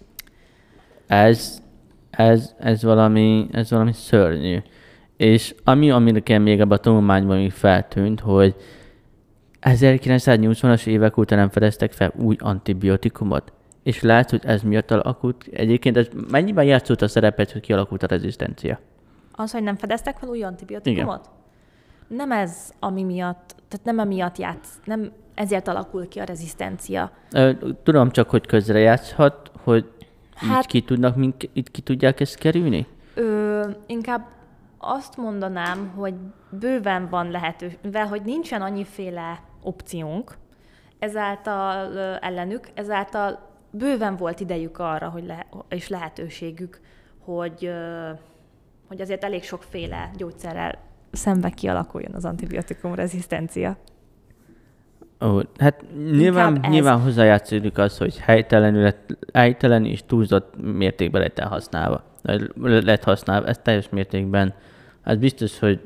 Ez valami szörnyű. És ami nekem még ebben a tanulmányban még feltűnt, hogy 1980-as évek óta nem fedeztek fel új antibiotikumot. És lehet, hogy ez miatt alakult. Egyébként ez mennyiben játszott a szerepet, hogy kialakult a rezisztencia? Az, hogy nem fedeztek fel új antibiotikumot? nem ez, ami miatt, tehát nem emiatt nem ezért alakul ki a rezisztencia. Tudom csak, hogy közrejátszhat, hogy Hát- így ki tudják ezt kerülni? Inkább azt mondanám, hogy bőven van lehetőség, mivel hogy nincsen annyiféle opciónk, ezáltal ellenük, ezáltal bőven volt idejük arra, és lehetőségük, hogy azért elég sokféle gyógyszerrel szembe kialakuljon az antibiotikum rezisztencia. Hát nyilván hozzájátszódik az, hogy helytelen és túlzott mértékben lett használva. Ez teljes mértékben. Ez biztos, hogy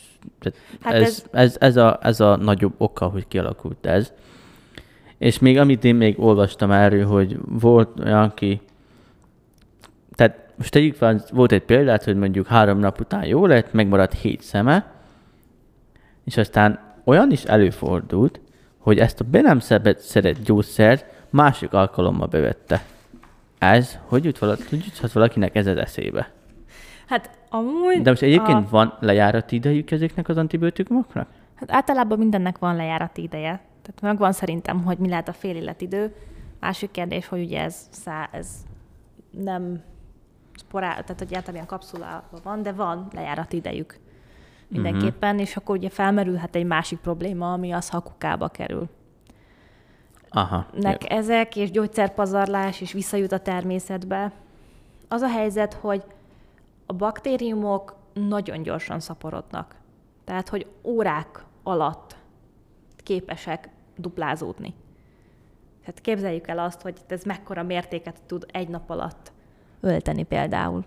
ez a nagyobb oka, hogy kialakult ez. És még amit én még olvastam erről, hogy volt olyan, aki... Tehát most tegyük fel, volt egy példát, hogy mondjuk 3 nap után jó lett, megmaradt 7 szeme, és aztán olyan is előfordult, hogy ezt a be nem szedett gyógyszert másik alkalommal bevette. Hogy juthat valakinek ez az eszébe? Hát amúgy... De most egyébként van lejárati idejük ezeknek az antibiotikumoknak? Hát általában mindennek van lejárati ideje. Tehát megvan szerintem, hogy mi lehet a fél életidő. Másik kérdés, hogy ugye ez nem tehát hogy általában kapszulában van, de van lejárati idejük mindenképpen, és akkor ugye felmerülhet egy másik probléma, ami az, ha a kukába kerül. Aha. Ezek és gyógyszerpazarlás is visszajut a természetbe. Az a helyzet, hogy a baktériumok nagyon gyorsan szaporodnak. Tehát, hogy órák alatt képesek duplázódni. Tehát képzeljük el azt, hogy ez mekkora mértéket tud egy nap alatt ölteni például.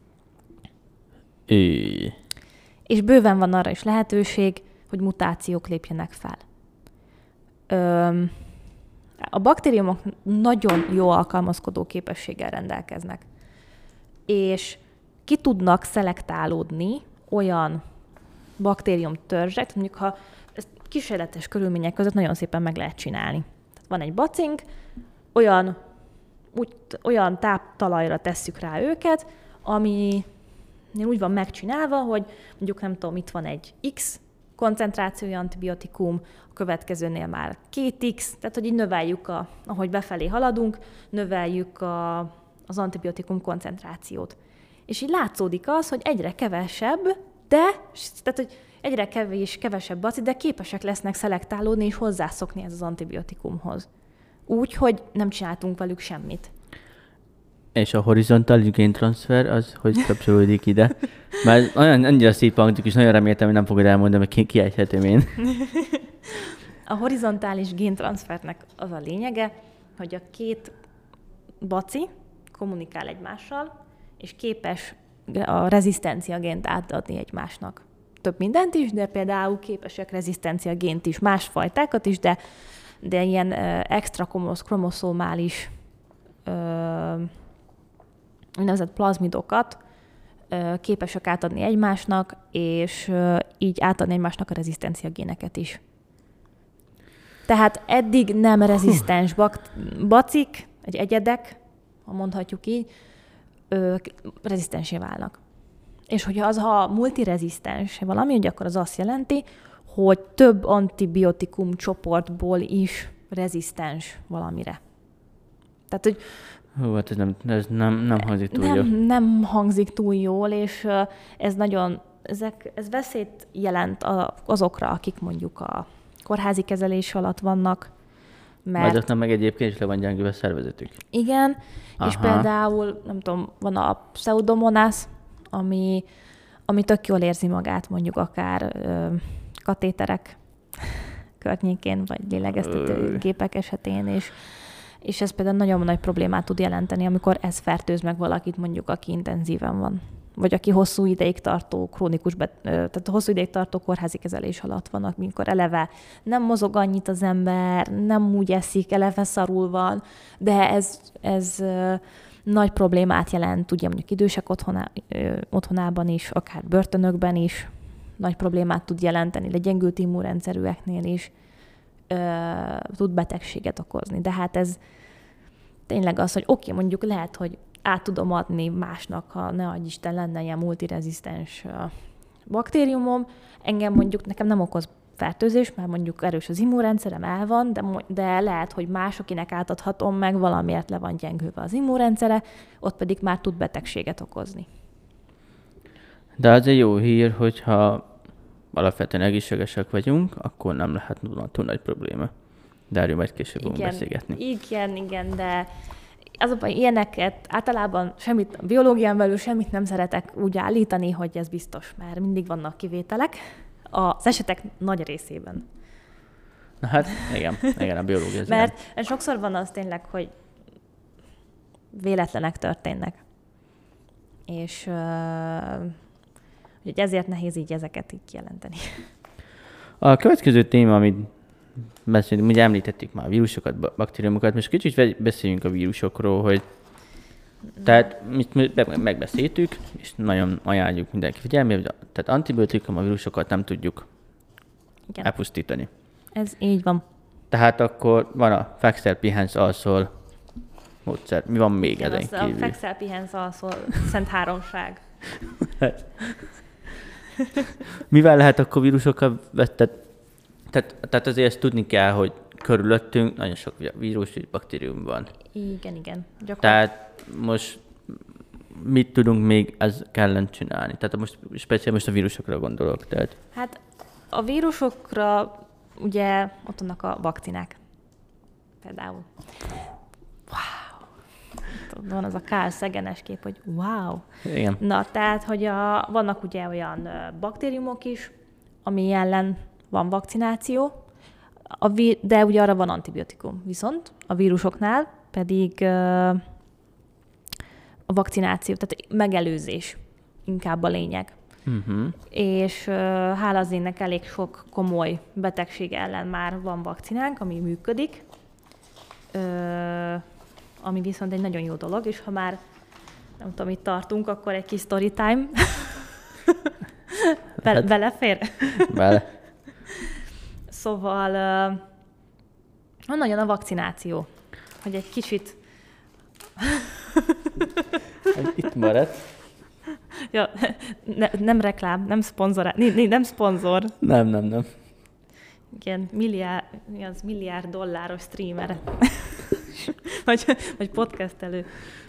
És bőven van arra is lehetőség, hogy mutációk lépjenek fel. A baktériumok nagyon jó alkalmazkodó képességgel rendelkeznek, és ki tudnak szelektálódni olyan baktériumtörzsek, mondjuk ha ezt kísérletes körülmények között nagyon szépen meg lehet csinálni. Tehát van egy bacink, olyan táptalajra tesszük rá őket, ami úgy van megcsinálva, hogy mondjuk nem tudom, itt van egy X koncentrációi antibiotikum, a következőnél már 2X, tehát hogy így növeljük, ahogy befelé haladunk, növeljük az antibiotikum koncentrációt. És így látszódik az, hogy egyre kevesebb, tehát hogy egyre kevesebb bacil, de képesek lesznek szelektálódni és hozzászokni ez az antibiotikumhoz. Úgy, hogy nem csináltunk velük semmit. És a horizontális géntranszfer, az hogy kapcsolódik ide? Mert annyira szép hangzik, és nagyon reméltem, hogy nem fogod elmondani, mert kiejthetem én. A horizontális géntranszfernek az a lényege, hogy a két baci kommunikál egymással, és képes a rezisztencia gént átadni egymásnak. Több mindent is, de például képesek rezisztencia gént is, más fajtákat is, de ilyen extra kromoszómális úgynevezett plazmidokat képesek átadni egymásnak, és így átadni egymásnak a rezisztencia géneket is. Tehát eddig nem rezisztens bacik, egyedek, ha mondhatjuk így, rezisztensé válnak. És ha multirezisztens valami, ugye akkor az azt jelenti, hogy több antibiotikum csoportból is rezisztens valamire. Tehát, hogy Hát ez nem hangzik túl jól. Nem hangzik túl jól, és ez ez veszélyt jelent azokra, akik mondjuk a kórházi kezelés alatt vannak. Mert azoknak meg egyébként is le van gyengülve a szervezetük. Igen, és például, nem tudom, van a pseudomonas, ami tök jól érzi magát mondjuk akár katéterek környékén, vagy lélegeztető gépek esetén, és ez például nagyon nagy problémát tud jelenteni, amikor ez fertőz meg valakit, mondjuk aki intenzíven van, vagy aki hosszú ideig tartó tehát hosszú ideig tartó kórházi kezelés alatt van, amikor eleve nem mozog annyit az ember, nem úgy eszik, eleve szarul van, de ez nagy problémát jelent, ugye mondjuk idősek otthonában is, akár börtönökben is nagy problémát tud jelenteni, legyengült immunrendszerűeknél is tud betegséget okozni. De hát ez tényleg az, hogy oké, mondjuk lehet, hogy át tudom adni másnak, ha ne adj Isten lenne ilyen multirezisztens baktériumom, engem mondjuk, nekem nem okoz fertőzés, mert mondjuk erős az immunrendszerem, el van, de lehet, hogy másokinek átadhatom meg, valamiért le van gyengülve az immunrendszere, ott pedig már tud betegséget okozni. De az egy jó hír, hogyha alapvetően egészségesek vagyunk, akkor nem lehet túl nagy probléma. De erről majd később fogunk beszélgetni. Igen, de az a baj, ilyeneket általában a biológián belül semmit nem szeretek úgy állítani, hogy ez biztos, mert mindig vannak kivételek az esetek nagy részében. Na hát, igen, a biológia. Mert sokszor van az tényleg, hogy véletlenek történnek. És ezért nehéz így ezeket így kijelenteni. A következő téma, amit beszélünk, ugye említettük már a vírusokat, baktériumokat, most kicsit beszéljünk a vírusokról, hogy tehát megbeszéltük, és nagyon ajánljuk mindenki figyelmébe, tehát antibiotikum, a vírusokat nem tudjuk elpusztítani. Ez így van. Tehát akkor van a fekszel, pihensz, alszol módszer. Mi van még ezen kívül? A fekszel, pihensz, alszol, szent háromság. Mivel lehet akkor vírusokkal tehát azért ezt tudni kell, hogy körülöttünk nagyon sok vírus és baktérium van. Igen. Tehát most mit tudunk még kellene csinálni? Tehát most a vírusokra gondolok. Tehát. Hát a vírusokra ugye ott vannak a vakcinák. Például. Wow! Van az a Carl Sagan-es kép, hogy wow! Igen. Na, tehát, hogy vannak ugye olyan baktériumok is, ami ellen van vakcináció, de ugye arra van antibiotikum. Viszont a vírusoknál pedig a vakcináció, tehát megelőzés inkább a lényeg. Uh-huh. És hála az énnek elég sok komoly betegség ellen már van vakcinánk, ami működik, ami viszont egy nagyon jó dolog, és ha már nem tudom, itt tartunk, akkor egy kis story time. Belefér? Bele. Szóval nagyon a vakcináció, hogy egy kicsit... Itt marad. Ja, nem reklám, nem szponzor. Nem szponzor. Nem. Igen, milliárd dolláros streamer. vagy podcastelő.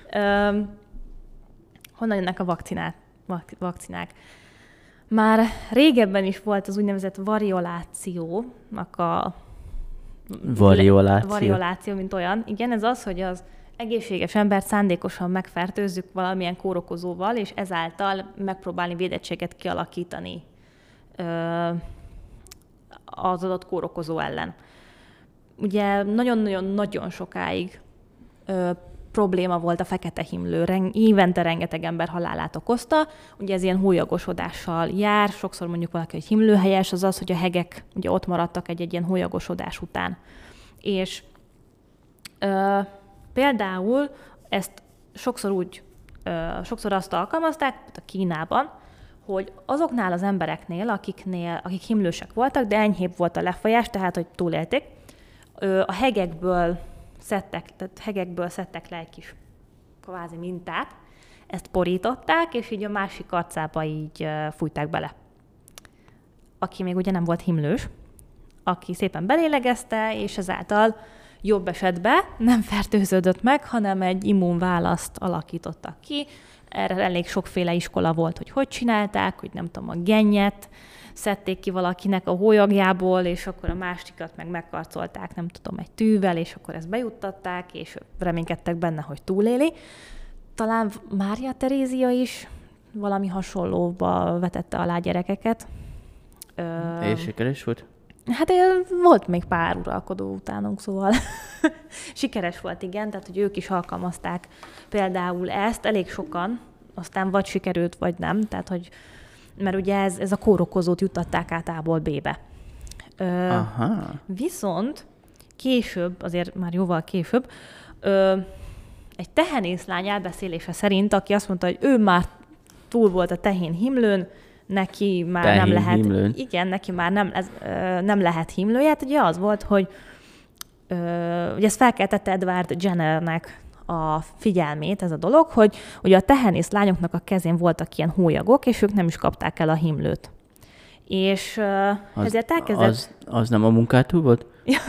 Honnan jönnek a vakcinák? Már régebben is volt az úgynevezett variolációnak a... Varioláció, mint olyan. Igen, ez az, hogy az egészséges embert szándékosan megfertőzzük valamilyen kórokozóval, és ezáltal megpróbálni védettséget kialakítani az adott kórokozó ellen. Ugye nagyon-nagyon sokáig probléma volt a fekete himlő. Évente rengeteg ember halálát okozta. Ugye ez ilyen hólyagosodással jár. Sokszor mondjuk valaki, hogy himlőhelyes, az az, hogy a hegek ugye ott maradtak egy ilyen hólyagosodás után. És például ezt sokszor azt alkalmazták, a Kínában, hogy azoknál az embereknél, akik himlősek voltak, de enyhébb volt a lefolyás, tehát hogy túlélték, a hegekből szedtek le egy kis kvázi mintát, ezt porították, és így a másik arcába így fújták bele. Aki még ugye nem volt himlős, aki szépen belélegezte, és ezáltal jobb esetben nem fertőződött meg, hanem egy immunválaszt alakítottak ki. Erre elég sokféle iskola volt, hogy csinálták, hogy nem tudom, a gennyet szedték ki valakinek a hólyagjából, és akkor a másikat meg megkarcolták, nem tudom, egy tűvel, és akkor ezt bejuttatták, és reménykedtek benne, hogy túléli. Talán Mária Terézia is valami hasonlóba vetette alá gyerekeket. És sikeres volt? Hát volt még pár uralkodó utánunk, szóval sikeres volt, igen, tehát hogy ők is alkalmazták például ezt, elég sokan, aztán vagy sikerült, vagy nem, tehát hogy, mert ugye ez a kórokozót juttatták át A-ból B-be. Aha. Viszont később, azért már jóval később, egy tehenészlány elbeszélése szerint, aki azt mondta, hogy ő már túl volt a tehén himlőn, neki már nem lehet. Himlőn. Igen, neki már nem lehet himlője. Hát ugye az volt, hogy ugye ezt felkeltette Edward Jennernek a figyelmét ez a dolog, hogy ugye a tehenész lányoknak a kezén voltak ilyen hólyagok, és ők nem is kapták el a himlőt. És ezért elkezdett... Az nem a munkától volt?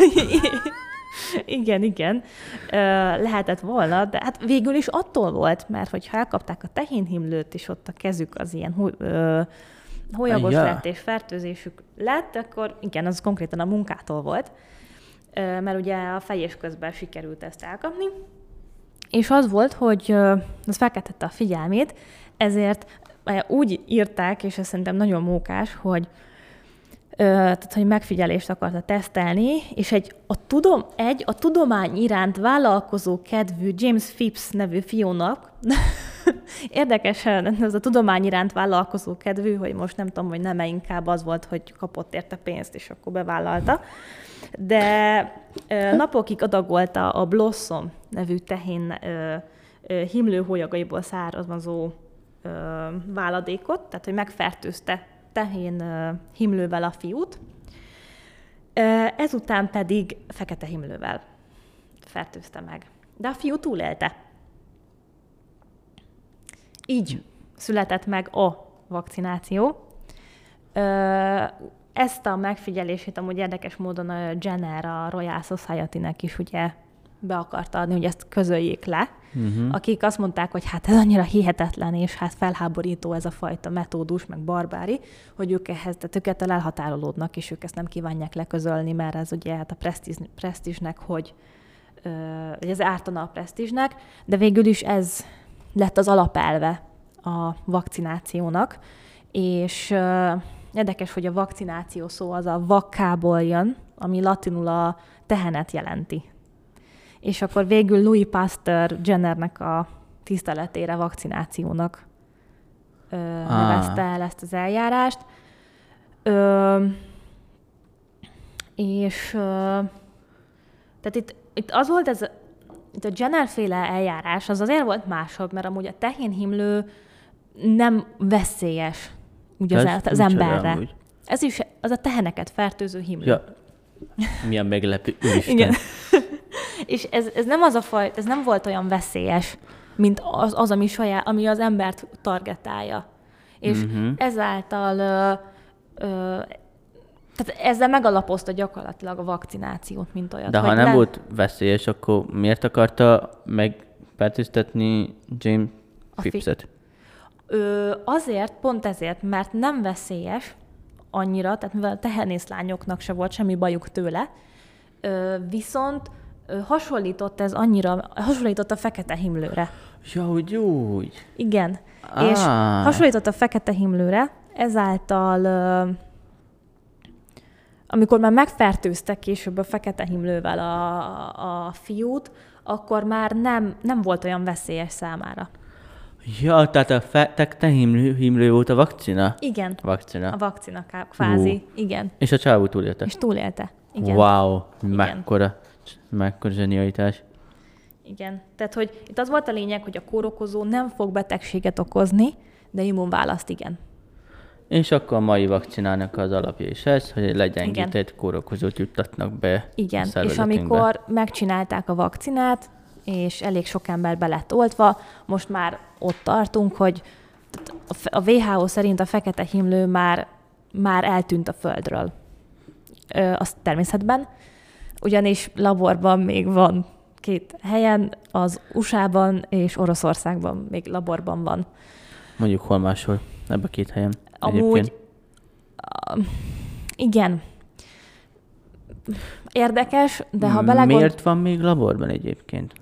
Igen. Lehetett volna, de hát végül is attól volt, mert hogyha elkapták a tehénhimlőt, és ott a kezük az ilyen hólyagos lett, és fertőzésük lett, akkor igen, az konkrétan a munkától volt, mert ugye a fejés közben sikerült ezt elkapni. És az volt, hogy az felkeltette a figyelmét, ezért úgy írták, és ez szerintem nagyon mókás, hogy tehát, hogy megfigyelést akarta tesztelni, és a tudomány iránt vállalkozó kedvű James Phipps nevű fiúnak, érdekesen ez a tudomány iránt vállalkozó kedvű, hogy most nem tudom, hogy nem-e inkább az volt, hogy kapott érte pénzt, és akkor bevállalta, de napokig adagolta a Blossom nevű tehén himlőhólyagaiból származó váladékot, tehát hogy megfertőzte tehén himlővel a fiút, ezután pedig fekete himlővel fertőzte meg. De a fiú túlélte. Így született meg a vakcináció. Ezt a megfigyelését amúgy érdekes módon a Jenner, a Royal Society-nek is ugye be akarta adni, hogy ezt közöljék le, akik azt mondták, hogy hát ez annyira hihetetlen, és hát felháborító ez a fajta metódus, meg barbári, hogy ők ettől elhatárolódnak, és ők ezt nem kívánják leközölni, mert ez ugye hát a presztízsnek, hogy ez ártana a presztízsnek, de végül is ez lett az alapelve a vakcinációnak, és érdekes, hogy a vakcináció szó az a vakkából jön, ami latinul a tehenet jelenti. És akkor végül Louis Pasteur Jennernek a tiszteletére vakcinációnak nevezte el ezt az eljárást. Tehát itt az volt itt a Jenner-féle eljárás, az azért volt másabb, mert amúgy a tehénhimlő nem veszélyes ugye az emberre. Ez is az a teheneket fertőző himlő. Ja. Milyen meglepő, úristen. Igen. És ez nem az a fajta, ez nem volt olyan veszélyes, mint az ami az embert targetálja. És ezáltal tehát ezzel megalapozta gyakorlatilag a vakcinációt, mint olyat. De ha nem volt veszélyes, akkor miért akarta megfertőztetni James Phippset? Pont ezért, mert nem veszélyes annyira, tehát mivel a tehenészlányoknak se volt semmi bajuk tőle, viszont hasonlított a fekete himlőre. Ja, úgy. Igen. És hasonlított a fekete himlőre, ezáltal amikor már megfertőztek később a fekete himlővel a fiút, akkor már nem volt olyan veszélyes számára. Ja, tehát a fekete himlő volt a vakcina? Igen. A vakcina kvázi, igen. És a csávó túlélte? És túlélte, igen. Wow, mekkora zsenialitás. Igen, tehát hogy itt az volt a lényeg, hogy a kórokozó nem fog betegséget okozni, de immunválaszt igen. És akkor a mai vakcinának az alapja is ez, hogy egy legyengített kórokozót juttatnak be. Igen, és amikor megcsinálták a vakcinát, és elég sok ember be lett oltva, most már ott tartunk, hogy a WHO szerint a fekete himlő már eltűnt a Földről. Az természetben, ugyanis laborban még van 2 helyen, az USA-ban és Oroszországban még laborban van. Mondjuk hol máshol, ebben a 2 helyen. Amúgy, igen. Érdekes, de ha belegond... Miért van még laborban egyébként?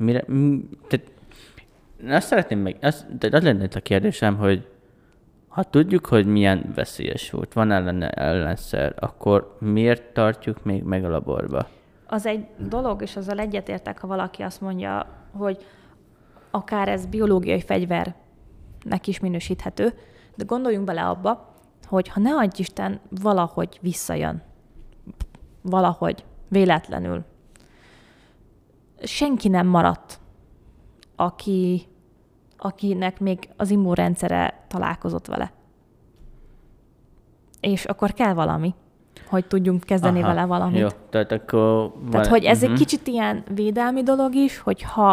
Azt szeretném az lenne itt a kérdésem, hogy ha tudjuk, hogy milyen veszélyes volt, van ellenszer, akkor miért tartjuk még meg a laborba? Az egy dolog, és azzal egyetértek, ha valaki azt mondja, hogy akár ez biológiai fegyvernek is minősíthető, de gondoljunk bele abba, hogy ha ne adj Isten, valahogy visszajön. Valahogy. Véletlenül. Senki nem maradt, akinek még az immunrendszere találkozott vele. És akkor kell valami, hogy tudjunk kezdeni vele valamit. Jó, tehát akkor... Tehát, hogy ez egy kicsit ilyen védelmi dolog is, hogy ha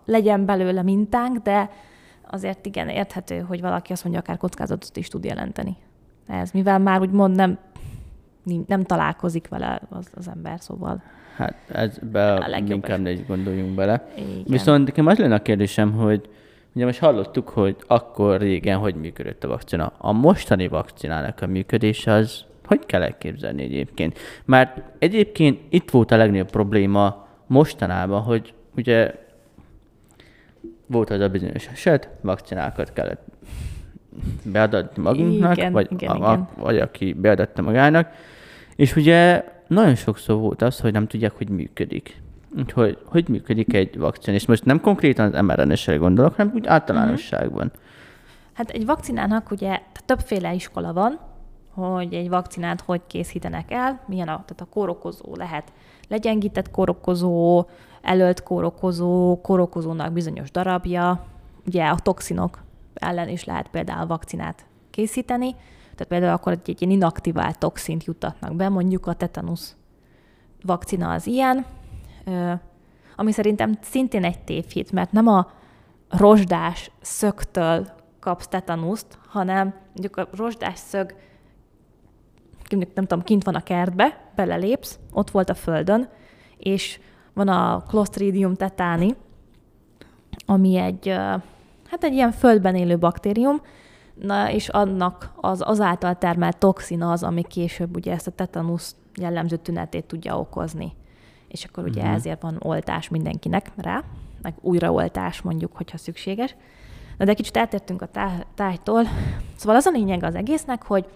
legyen belőle mintánk, de azért igen érthető, hogy valaki azt mondja, akár kockázatot is tud jelenteni. Ez, mivel már úgymond nem találkozik vele az ember, szóval. Hát inkább ne is gondoljunk bele. Igen. Viszont nekem az lenne a kérdésem, hogy ugye most hallottuk, hogy akkor régen hogy működött a vakcina. A mostani vakcinának a működése az hogy kell elképzelni egyébként? Mert egyébként itt volt a legnagyobb probléma mostanában, hogy ugye volt az a bizonyos eset, vakcinákat kellett beadatni magunknak, Igen, vagy aki beadatta magának, és ugye nagyon sokszor volt az, hogy nem tudják, hogy működik. Hogy működik egy vakcina. És most nem konkrétan az mRNA-sre gondolok, hanem úgy általánosságban. Hát egy vakcinának ugye többféle iskola van, hogy egy vakcinát hogy készítenek el, tehát a kórokozó lehet legyengített kórokozó, elölt kórokozó, kórokozónak bizonyos darabja, ugye a toxinok ellen is lehet például vakcinát készíteni, tehát például akkor egy ilyen inaktivált toxint juttatnak be, mondjuk a tetanusz vakcina az ilyen, ami szerintem szintén egy tévhit, mert nem a rozsdás szögtől kapsz tetanuszt, hanem mondjuk a rozsdás szög, nem tudom, kint van a kertbe, belelépsz, ott volt a földön, és van a Clostridium tetani, ami egy ilyen földben élő baktérium, és annak azáltal termelt toxin az, ami később ugye ezt a tetanusz jellemző tünetét tudja okozni. És akkor ugye ezért van oltás mindenkinek rá, meg újraoltás mondjuk, hogyha szükséges. Na de kicsit eltértünk a tárgytól. Szóval az a lényeg az egésznek, hogy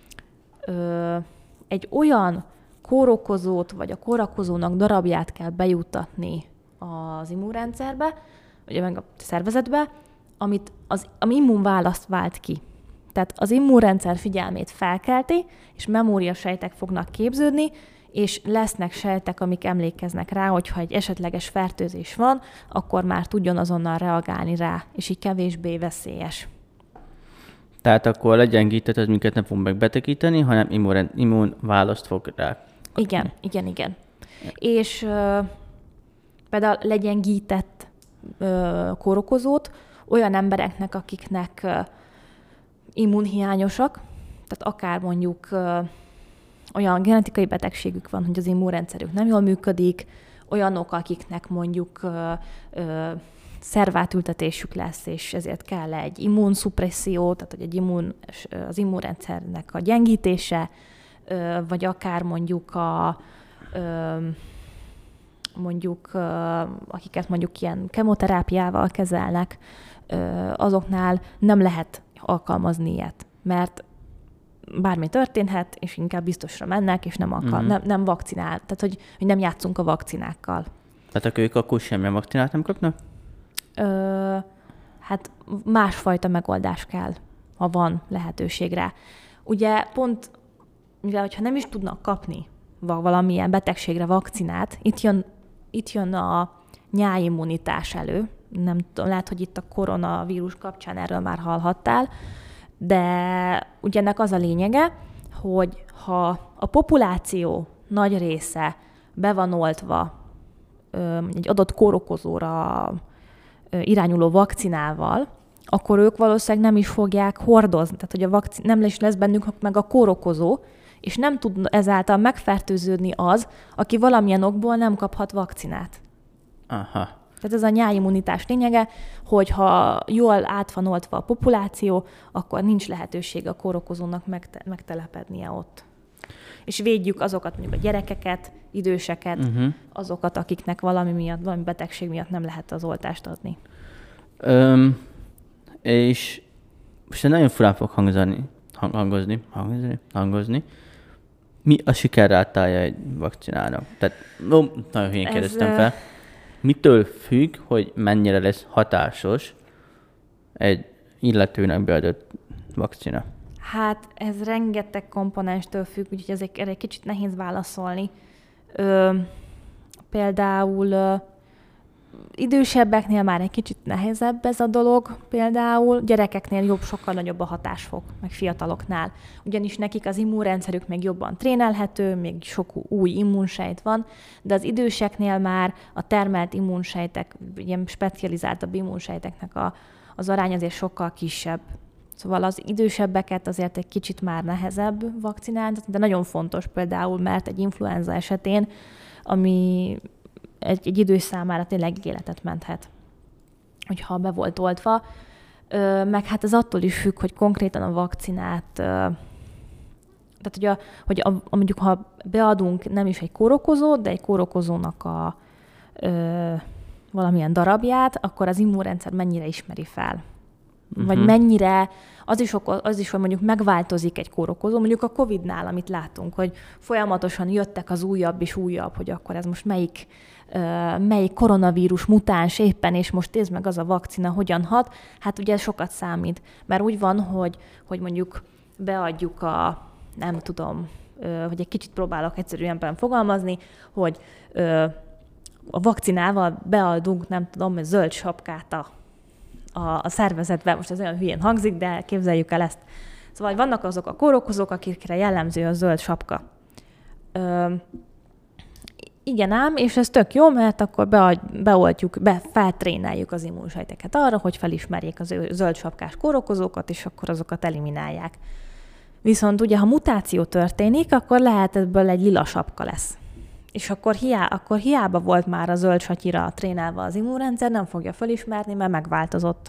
egy olyan kórokozót, vagy a kórokozónak darabját kell bejuttatni az immunrendszerbe, vagy meg a szervezetbe, ami immunválaszt vált ki. Tehát az immunrendszer figyelmét felkelti, és memóriasejtek fognak képződni, és lesznek sejtek, amik emlékeznek rá, hogyha egy esetleges fertőzés van, akkor már tudjon azonnal reagálni rá, és így kevésbé veszélyes. Tehát akkor legyengített, az minket nem fog megbetegíteni, hanem immunválaszt fog rá. Igen. És például legyengített kórokozót olyan embereknek, akiknek immunhiányosak, tehát akár mondjuk olyan genetikai betegségük van, hogy az immunrendszerük nem jól működik, olyanok, akiknek mondjuk szervátültetésük lesz, és ezért kell egy immunszupresszió, tehát hogy az immunrendszernek a gyengítése, vagy akár mondjuk akiket mondjuk ilyen kemoterápiával kezelnek, azoknál nem lehet alkalmazni ilyet, mert bármi történhet, és inkább biztosra mennek, és nem vakcinál. Tehát, hogy nem játszunk a vakcinákkal. Tehát akkor ők akkor semmilyen vakcinát nem kapnak? Hát másfajta megoldás kell, ha van lehetőség rá. Ugye pont, mivel hogyha nem is tudnak kapni valamilyen betegségre vakcinát, itt jön a nyáimmunitás elő. Nem tudom, lehet, hogy itt a koronavírus kapcsán erről már hallhattál, de ugye ennek az a lényege, hogy ha a populáció nagy része be van oltva egy adott kórokozóra irányuló vakcinával, akkor ők valószínűleg nem is fogják hordozni. Tehát, hogy nem lesz bennük meg a kórokozó, és nem tud ezáltal megfertőződni az, aki valamilyen okból nem kaphat vakcinát. Aha. Tehát ez a nyáimmunitás lényege, hogy ha jól át van oltva a populáció, akkor nincs lehetőség a kórokozónak megtelepednie ott. És védjük azokat, mondjuk a gyerekeket, időseket, azokat, akiknek valami betegség miatt nem lehet az oltást adni. És most nagyon furán fog hangozni. Mi a sikerrátája egy vakcinának? Tehát, nagyon hülyén kérdeztem fel. Mitől függ, hogy mennyire lesz hatásos egy illetőnek beadott vakcina? Hát ez rengeteg komponenstől függ, úgyhogy erre egy kicsit nehéz válaszolni. Például idősebbeknél már egy kicsit nehezebb ez a dolog például, gyerekeknél jobb, sokkal nagyobb a hatásfok, meg fiataloknál. Ugyanis nekik az immunrendszerük még jobban trénelhető, még sok új immunsejt van, de az időseknél már a termelt immunsejtek, ilyen specializáltabb immunsejteknek az arány azért sokkal kisebb. Szóval az idősebbeket azért egy kicsit már nehezebb vakcinálni, de nagyon fontos például, mert egy influenza esetén, ami egy idős számára tényleg életet menthet, hogyha be volt oltva. Meg hát ez attól is függ, hogy konkrétan a vakcinát, tehát mondjuk ha beadunk nem is egy kórokozót, de egy kórokozónak valamilyen darabját, akkor az immunrendszer mennyire ismeri fel. Vagy mennyire, az is, hogy mondjuk megváltozik egy kórokozó, mondjuk a Covid-nál, amit látunk, hogy folyamatosan jöttek az újabb és újabb, hogy akkor ez most melyik koronavírus mutáns éppen, és most nézd meg az a vakcina hogyan hat, hát ugye ez sokat számít. Mert úgy van, hogy mondjuk beadjuk nem tudom, hogy egy kicsit próbálok egyszerűen fogalmazni, hogy a vakcinával beadunk, nem tudom, zöld sapkát a szervezetbe, most ez olyan hülyén hangzik, de képzeljük el ezt. Szóval vannak azok a kórokozók, akikre jellemző a zöld sapka. Igen ám, és ez tök jó, mert akkor feltréneljük az immunsejteket arra, hogy felismerjék a zöld sapkás kórokozókat, és akkor azokat eliminálják. Viszont ugye, ha mutáció történik, akkor lehet ebből egy lila sapka lesz. És akkor hiába volt már a zöld satyira trénálva az immunrendszer, nem fogja felismerni, mert megváltozott.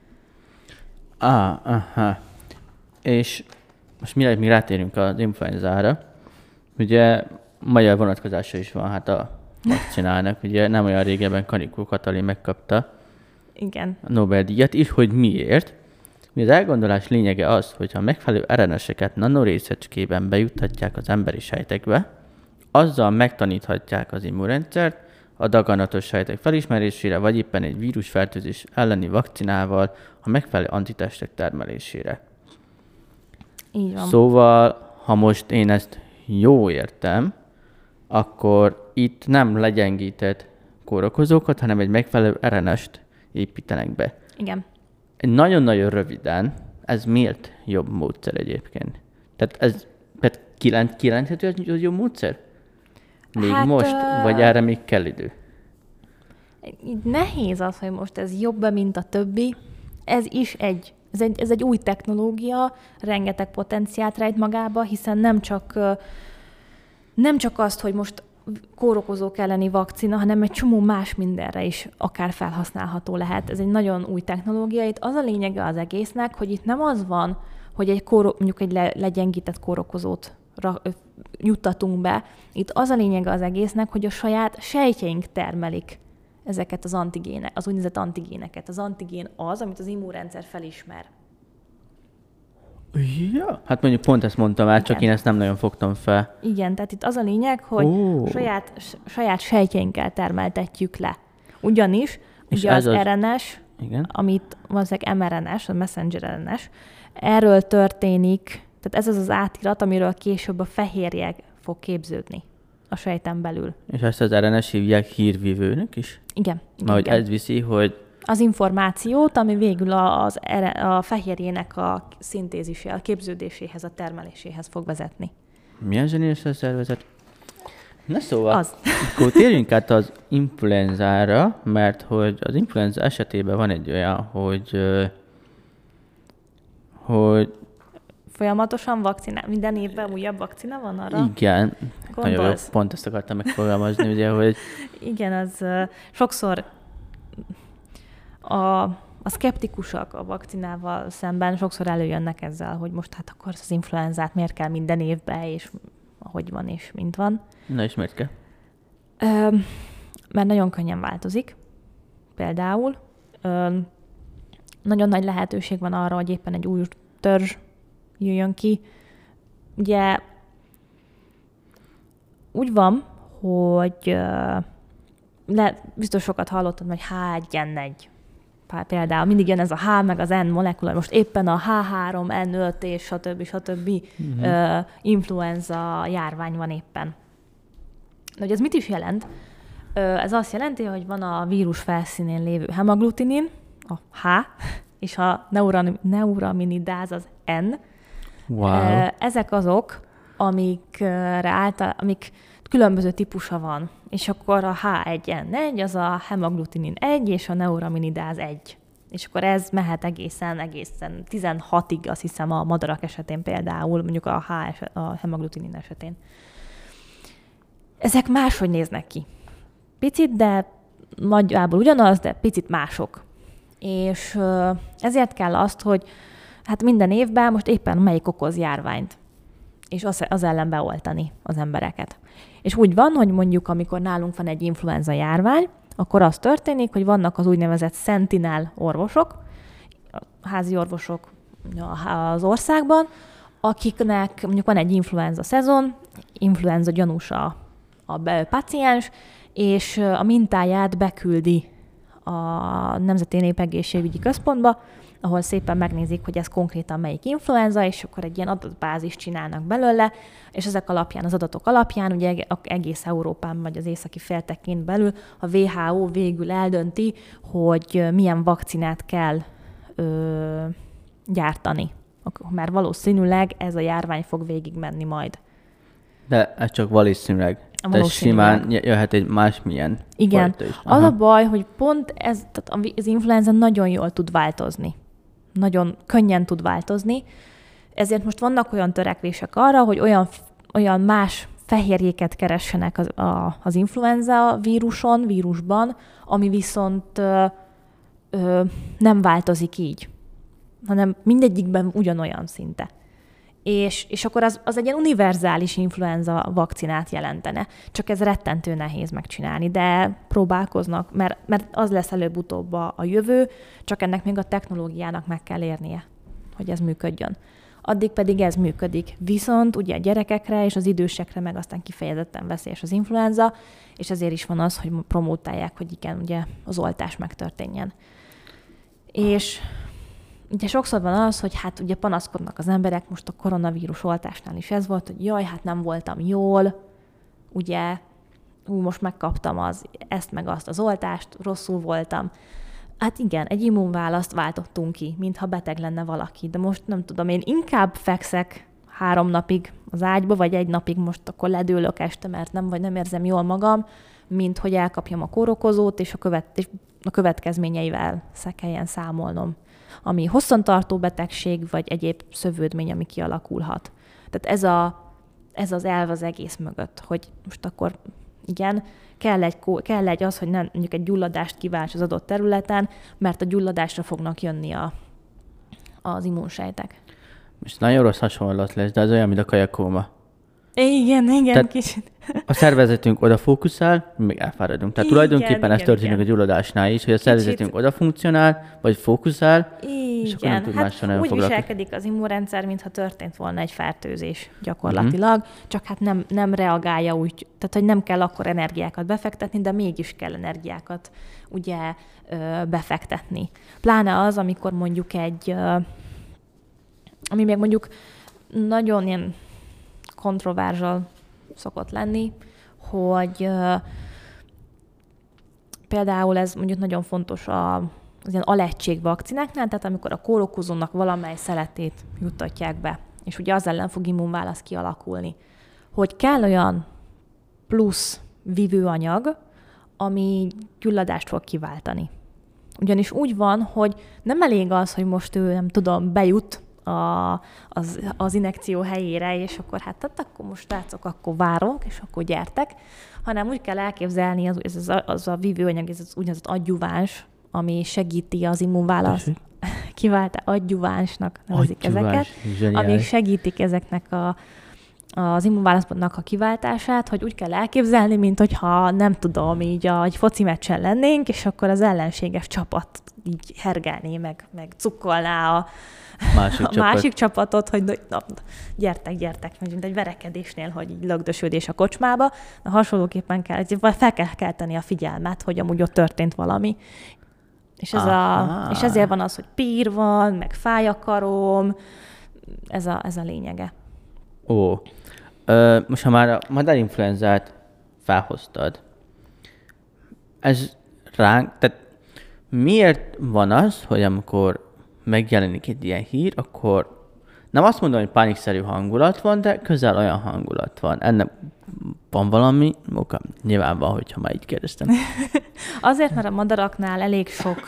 Aha. És most mire mi rátérünk az influenzára, ugye magyar vonatkozása is van hát a vakcinának. Ugye nem olyan régebben Kanikó Katalin megkapta Igen. a Nobel-díjat is, hogy miért. Az elgondolás lényege az, hogyha megfelelő RNS-eket nanorészecskében bejuttatják az emberi sejtekbe, azzal megtaníthatják az immunrendszert a daganatos sejtek felismerésére, vagy éppen egy vírusfertőzés elleni vakcinával a megfelelő antitestek termelésére. Így van. Szóval, ha most én ezt jól értem, akkor itt nem legyengített kórokozókat, hanem egy megfelelő RNS-t építenek be. Igen. Nagyon-nagyon röviden, ez miért jobb módszer egyébként? Tehát ez kijelenthető, hogy jobb módszer? Még hát, most? Vagy erre még kell idő? Nehéz az, hogy most ez jobb, mint a többi. Ez egy új technológia, rengeteg potenciált rejt magába, hiszen nem csak azt, hogy most kórokozók elleni vakcina, hanem egy csomó más mindenre is akár felhasználható lehet. Ez egy nagyon új technológia. Itt az a lényege az egésznek, hogy itt nem az van, hogy mondjuk egy legyengített kórokozót juttatunk be. Itt az a lényege az egésznek, hogy a saját sejtjeink termelik ezeket az úgynevezett antigéneket. Az antigén az, amit az immunrendszer felismer. Ja. Hát mondjuk pont ezt mondtam már, csak én ezt nem nagyon fogtam fel. Igen, tehát itt az a lényeg, hogy saját sejtjeinkkel termeltetjük le. Ugyanis ugye az RNS, amit valószínűleg mRNS, a messenger RNS, erről történik, tehát ez az átirat, amiről később a fehérje fog képződni a sejten belül. És ezt az RNS hívják hírvívőnek is? Igen. Mert ez viszi, hogy az információt, ami végül a fehérjének a szintézisé, a képződéséhez, a termeléséhez fog vezetni. Milyen zseniás a szervezet? Na szóval, akkor térjünk át az influenzára, mert hogy az influenza esetében van egy olyan, hogy folyamatosan vakcinál, minden évben újabb vakcina van arra? Igen, nagyon jó, pont ezt akartam megfogalmazni, ugye, hogy igen, az sokszor a szkeptikusak a vakcinával szemben sokszor előjönnek ezzel, hogy most hát akkor az influenzát miért kell minden évben, és ahogy van, és mint van. Na és miért kell? Mert nagyon könnyen változik. Például nagyon nagy lehetőség van arra, hogy éppen egy új törzs jöjjön ki. Ugye úgy van, hogy biztos sokat hallottad, hogy H1N1. Például mindig jön ez a H meg az N molekula, most éppen a H3N5 és stb. Influenza járvány van éppen. De hogy ez mit is jelent? Ez azt jelenti, hogy van a vírus felszínén lévő hemaglutinin, a H, és a neuraminidáz az N. Wow. Ezek azok, amik különböző típusa van. És akkor a H1N1, az a hemaglutinin 1, és a neuraminidáz 1. És akkor ez mehet egészen 16-ig, azt hiszem a madarak esetén például, mondjuk a hemaglutinin esetén. Ezek máshogy néznek ki. Picit, de nagyjából ugyanaz, de picit mások. És ezért kell azt, hogy hát minden évben most éppen melyik okoz járványt, és az ellen beoltani az embereket. És úgy van, hogy mondjuk amikor nálunk van egy influenza járvány, akkor az történik, hogy vannak az úgynevezett sentinel orvosok, házi orvosok az országban, akiknek mondjuk van egy influenza szezon, influenza gyanús a páciens, és a mintáját beküldi a Nemzeti Népegészségügyi Központba, ahol szépen megnézik, hogy ez konkrétan melyik influenza, és akkor egy ilyen adatbázist csinálnak belőle, és ezek alapján, az adatok alapján, ugye egész Európán vagy az északi féltekén belül a WHO végül eldönti, hogy milyen vakcinát kell gyártani. Mert valószínűleg ez a járvány fog végigmenni majd. De ez csak valószínűleg. Tehát simán jöhet egy másmilyen. Igen. Az a baj, hogy pont ez, tehát az influenza nagyon jól tud változni. Nagyon könnyen tud változni. Ezért most vannak olyan törekvések arra, hogy olyan más fehérjéket keressenek az influenza vírusban, ami viszont nem változik így, hanem mindegyikben ugyanolyan szinte. És akkor az egy ilyen univerzális influenza vakcinát jelentene. Csak ez rettentő nehéz megcsinálni, de próbálkoznak, mert az lesz előbb-utóbb a jövő, csak ennek még a technológiának meg kell érnie, hogy ez működjön. Addig pedig ez működik. Viszont ugye a gyerekekre és az idősekre meg aztán kifejezetten veszélyes az influenza, és ezért is van az, hogy promótálják, hogy igen, ugye az oltás megtörténjen. És ugye sokszor van az, hogy hát ugye panaszkodnak az emberek, most a koronavírus oltásnál is ez volt, hogy jaj, hát nem voltam jól, ugye, most megkaptam ezt meg azt az oltást, rosszul voltam. Hát igen, egy immunválaszt váltottunk ki, mintha beteg lenne valaki, de most nem tudom, én inkább fekszek 3 napig az ágyba, vagy 1 napig most akkor ledőlök este, mert nem érzem jól magam, mint hogy elkapjam a kórokozót, és a következményeivel kelljen számolnom, ami hosszantartó betegség, vagy egyéb szövődmény, ami kialakulhat. Tehát ez az elv az egész mögött, hogy most akkor igen, kell egy az, hogy nem mondjuk egy gyulladást kiválts az adott területen, mert a gyulladásra fognak jönni az immunsejtek. Most nagyon rossz hasonlat lesz, de ez olyan, mint a kajakóma. Igen, tehát kicsit. A szervezetünk oda fókuszál, mi még elfáradunk. Tehát tulajdonképpen ez történik a gyulladásnál is, hogy a szervezetünk oda funkcionál, vagy fókuszál, és akkor nem tud mással nagyon úgy viselkedik az immunrendszer, mintha történt volna egy fertőzés gyakorlatilag, csak hát nem reagálja úgy, tehát hogy nem kell akkor energiákat befektetni, de mégis kell energiákat ugye befektetni. Pláne az, amikor mondjuk ami még mondjuk nagyon ilyen kontroverzsal szokott lenni, hogy például ez mondjuk nagyon fontos az ilyen alegység vakcináknál, tehát amikor a kórokozónak valamely szeletét juttatják be, és ugye az ellen fog immunválasz kialakulni, hogy kell olyan plusz vívőanyag, ami gyulladást fog kiváltani. Ugyanis úgy van, hogy nem elég az, hogy most ő, nem tudom, bejut az injekció helyére, és akkor hát akkor most látszok, akkor várok, és akkor gyertek, hanem úgy kell elképzelni, az a vívőanyag, ez az úgynevezett adjuváns, ami segíti az immunválaszt. Adjuvánsnak nevezik ezeket, amik segítik ezeknek az immunválasznak a kiváltását, hogy úgy kell elképzelni, mint hogyha nem tudom, így egy foci meccsen lennénk, és akkor az ellenséges csapat így hergelné, meg cukkolná a másik csapatot, hogy gyertek, mint egy verekedésnél, hogy így lögdösödés a kocsmába. De hasonlóképpen fel kell kelteni a figyelmet, hogy amúgy ott történt valami. És ezért van az, hogy pír van, meg fáj a karom, ez a lényege. Most ha már a madárinfluenzát felhoztad, ez ránk, tehát miért van az, hogy amikor megjelenik egy ilyen hír, akkor nem azt mondom, hogy pánikszerű hangulat van, de közel olyan hangulat van. Ennek van valami oka? Nyilván van, hogyha már így kérdeztem. Azért, mert a madaraknál elég sok,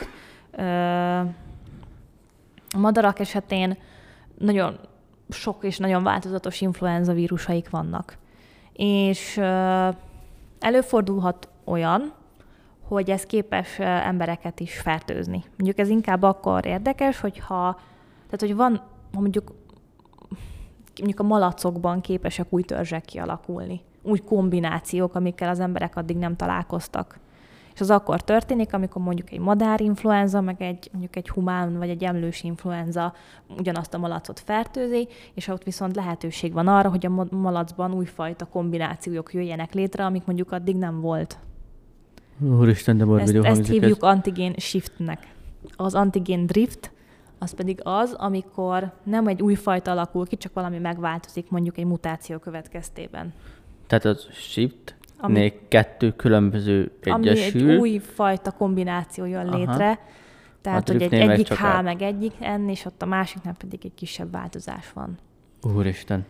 a madarak esetén nagyon sok és nagyon változatos influenza vírusaik vannak. És előfordulhat olyan, hogy ez képes embereket is fertőzni. Mondjuk ez inkább akkor érdekes, hogy van, ha mondjuk a malacokban képesek új törzsek kialakulni. Új kombinációk, amikkel az emberek addig nem találkoztak. És az akkor történik, amikor mondjuk egy madárinfluenza, meg mondjuk egy humán vagy egy emlős influenza ugyanazt a malacot fertőzi, és ott viszont lehetőség van arra, hogy a malacban újfajta kombinációk jöjjenek létre, amik mondjuk addig nem volt. Úristen, de morbidul hangzik. Ezt hívjuk antigén shiftnek. Az antigén drift, az pedig az, amikor nem egy új fajta alakul ki, csak valami megváltozik mondjuk egy mutáció következtében. Tehát az shift, kettő különböző egyesül. Ami egy új fajta kombináció jön létre. Tehát, hogy egyik H meg egyik N, és ott a másiknál pedig egy kisebb változás van. Úristen.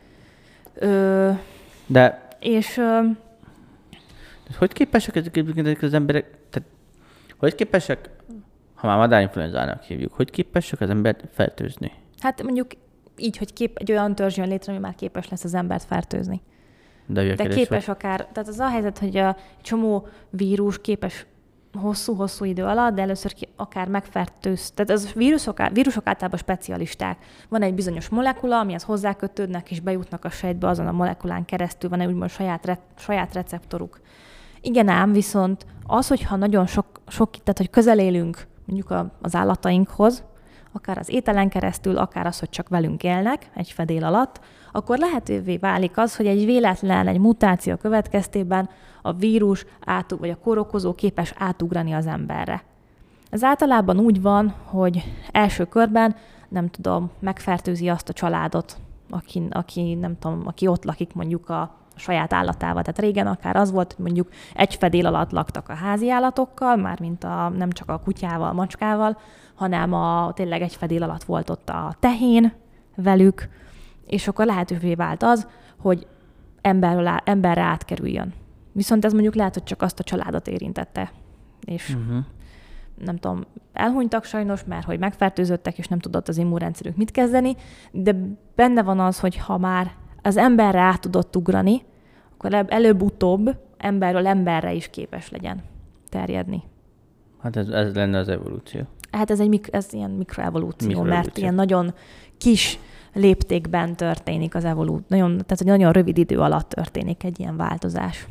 De... És... hogy képesek ezek az emberek, tehát hogy képesek, ha már madárinfluenzának hívjuk, hogy képesek az embert fertőzni? Hát mondjuk így, hogy egy olyan törzs jön létre, ami már képes lesz az embert fertőzni. De képes akár, tehát az a helyzet, hogy a csomó vírus képes hosszú-hosszú idő alatt, de először akár megfertőz. Tehát az vírusok általában specialisták. Van egy bizonyos molekula, amihez hozzákötődnek, és bejutnak a sejtbe azon a molekulán keresztül, van egy úgymond saját receptoruk. Igen ám, viszont az, hogyha nagyon sok, tehát hogy közel élünk mondjuk az állatainkhoz, akár az ételen keresztül, akár az, hogy csak velünk élnek egy fedél alatt, akkor lehetővé válik az, hogy egy mutáció következtében a vírus vagy a kórokozó képes átugrani az emberre. Ez általában úgy van, hogy első körben, nem tudom, megfertőzi azt a családot, aki ott lakik mondjuk a saját állatával. Tehát régen akár az volt, hogy mondjuk egy fedél alatt laktak a házi állatokkal, mármint nem csak a kutyával, macskával, hanem tényleg egy fedél alatt volt ott a tehén velük, és akkor lehetővé vált az, hogy emberre átkerüljön. Viszont ez mondjuk lehet, hogy csak azt a családot érintette. És nem tudom, elhunytak sajnos, mert hogy megfertőzöttek, és nem tudott az immunrendszerük mit kezdeni, de benne van az, hogy ha már az emberre át tudott ugrani, akkor előbb-utóbb emberről emberre is képes legyen terjedni. Hát ez lenne az evolúció. Hát ez ilyen mikroevolúció, mert ilyen nagyon kis léptékben történik az evolúció. Tehát nagyon rövid idő alatt történik egy ilyen változás.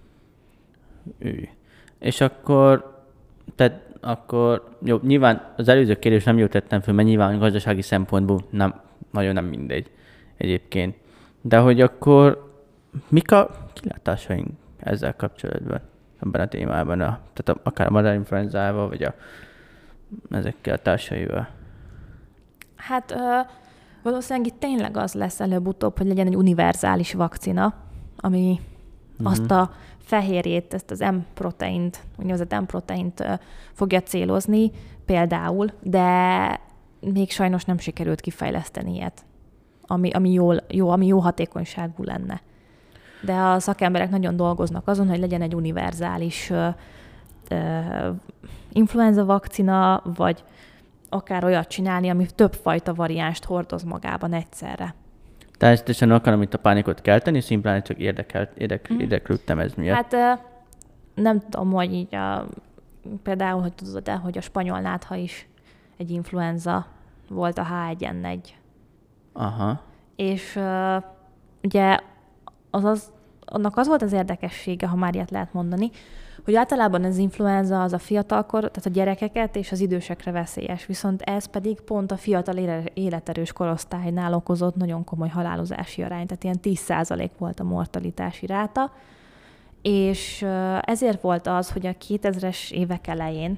És akkor jó, nyilván az előző kérdés nem jól tettem föl, mert nyilván gazdasági szempontból nagyon mindegy egyébként. De hogy akkor mik a kilátásaink ezzel kapcsolatban, ebben a témában, tehát akár a madárinfluenzával, vagy ezekkel a társaival? Hát valószínűleg itt tényleg az lesz előbb-utóbb, hogy legyen egy univerzális vakcina, ami azt a fehérjét, ezt az M-proteint, úgynevezett M-proteint fogja célozni például, de még sajnos nem sikerült kifejleszteni ilyet, ami jó hatékonyságú lenne. De a szakemberek nagyon dolgoznak azon, hogy legyen egy univerzális influenza vakcina, vagy akár olyat csinálni, ami többfajta variánst hordoz magában egyszerre. Természetesen akarom itt a pánikot kelteni, szimplán csak érdeklődtem ez miatt. Hát nem tudom, hogy így például, hogy tudod-e, hogy a spanyol nátha is egy influenza volt, a H1N1. Aha. És ugye annak az volt az érdekessége, ha már ilyet lehet mondani, hogy általában az influenza az a fiatalkor, tehát a gyerekeket és az idősekre veszélyes, viszont ez pedig pont a fiatal életerős korosztálynál okozott nagyon komoly halálozási arány, tehát ilyen 10% volt a mortalitási ráta, és ezért volt az, hogy a 2000-es évek elején